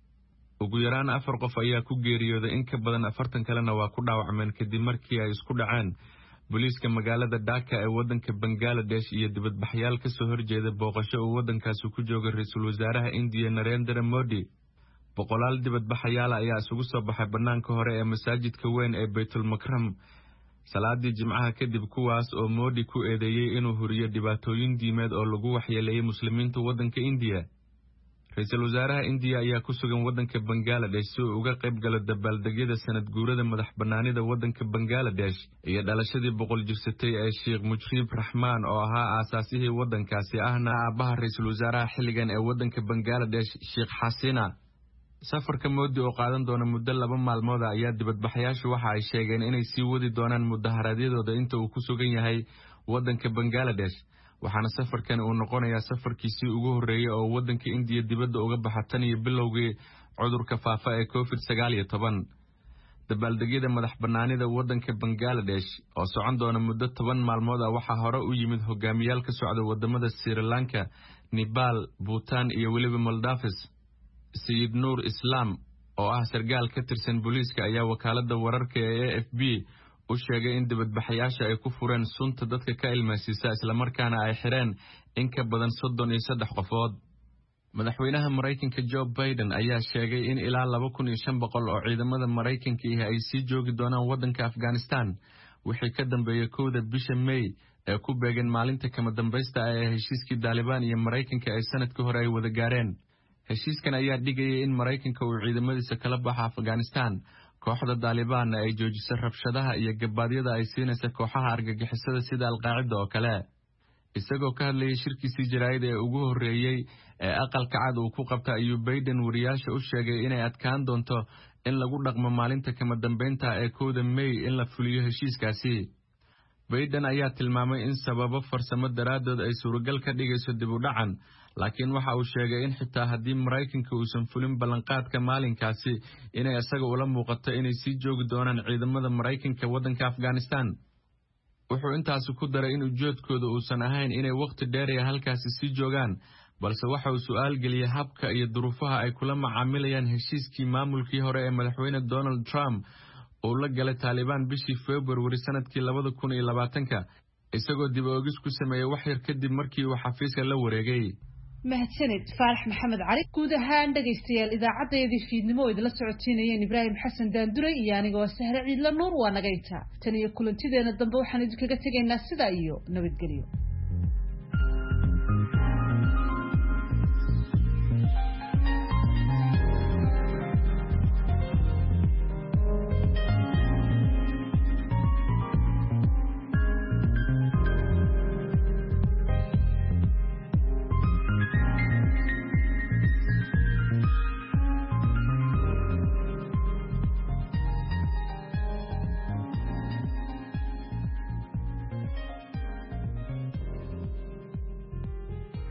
[SPEAKER 5] ugu yaraan afar qof ayaa ku geeriyooday in ka badan afartan kalena waa ku dhaawacmeen kadib markii ay isku dhaceen booliiska magaalada Dhaka ee wadanka Bangladesh iyo dibadbaxyaal ka soo horjeeda booqasho uu wadankaasi ku joogay ra'iisul wasaaraha India Narendra Modi. boqolaal dibadbaxayaal ayaa isugu soo baxay banaanka hore ee masaajidka weyn ee Baytul Makram salaadii Jimcaha kadib, kuwaas oo Modi ku eedeeyay inuu huriyo dhibaatooyin diimeed oo lagu waxyeeleeyay muslimiinta wadanka India. ra'iisul wasaaraha India ayaa ku sugan wadanka Bangladesh si uu uga qayb galo dabaaldegyada sanad guurada madax banaanida wadanka Bangladesh iyo dhalashadii boqol jirsatay ee Sheikh Mujib Rahman oo ahaa aasaasihii wadankaasi ahna aabaha ra'iisul wasaaraha xilligan ee wadanka Bangladesh Sheikh Hasina. safarka Modi oo qaadan doona muddo laba maalmood ayaa dibadbaxayaashu waxa ay sheegeen inay sii wadi doonaan mudaharaadyadooda inta uu ku sugan yahay wadanka Bangladesh. waxaana safarkan uu noqonayaa safarkiisii ugu horeeyay oo wadanka India dibadda uga baxa tan iyo bilowgii cudurka faafa ee COVID sagaal iyo toban. dabaaldegyada madax banaanida wadanka Bangladesh oo socon doona muddo toban maalmood ah waxaa hore u yimid hogaamiyaal ka socda wadamada Sri Lanka, Nepal, Bhutan iyo weliba Maldives. Sayid Nur Islam oo ah sargaal ka tirsan booliiska ayaa wakaalada wararka ee A F P u sheegay in dibadbaxayaasha ay ku fureen sunta dadka ka ilmaysiisa isla markaana ay xireen in ka badan soddon iyo saddex qofood. madaxweynaha Mareykanka Joe Biden ayaa sheegay in ilaa laba kun iyo shan boqol oo ciidamada Mareykanka ah ay sii joogi doonaan wadanka Afghanistan wixii ka dambeeyay kowda bisha May ee ku beegan maalinta kama dambaysta ah ee heshiiskii Taliban iyo Mareykanka ay sanadkii hore ay wada gaareen. heshiiskan ayaa dhigayay in Mareykanka uu ciidamadiisa kala baxo Afghanistan, kooxda Taliban ay joojisay rabshadaha iyo gabadhyada ay siinaysa kooxaha argagixisada sida Al-Qaacida oo kale. isagoo ka hadlayay shirkiisii jaraa'id ee ugu horeeyay ee aqalka cad uu ku qabta ayuu Biden wariyaasha u sheegay inay adkaan doonto in lagu dhaqmo maalinta kama dambeynta ee kowda May in la fuliyo heshiiskaasi. Biden ayaa tilmaamay in sababo farsamo daraadood ay suuragal ka dhigayso dib u dhacan, laakiin waxa uu sheegay in xitaa haddii Mareykanka uusan fulin ballanqaadka maalinkaasi inay isaga ula muuqato inay sii joogi doonaan ciidamada Mareykanka wadanka Afghanistan. wuxuu intaasi ku daray in ujeedkooda uusan ahayn inay waqti dheer ee halkaasi sii joogaan, balse waxa uu su'aal geliyay habka iyo duruufaha ay kula macaamilayaan heshiiskii maamulkii hore ee madaxweyne Donald Trump uu la galay Taliban bishii February sanadkii labada kun iyo labaatanka, isagoo dib u eegis ku sameeyay wax yar kadib markii uu xafiiska la wareegay.
[SPEAKER 1] mahadsanid Faarax Maxamed Cali. guud ahaan dhageystayaal idaacadeedii fiidnimo idila socotiinayeen Ibraahim Xasan Daanduray iyo anigoo Sahre Ciidla Nuur waa naga inta tan iyo kulantideena dambe waxaan idinkaga tegaynaa sida iyo nabadgelyo.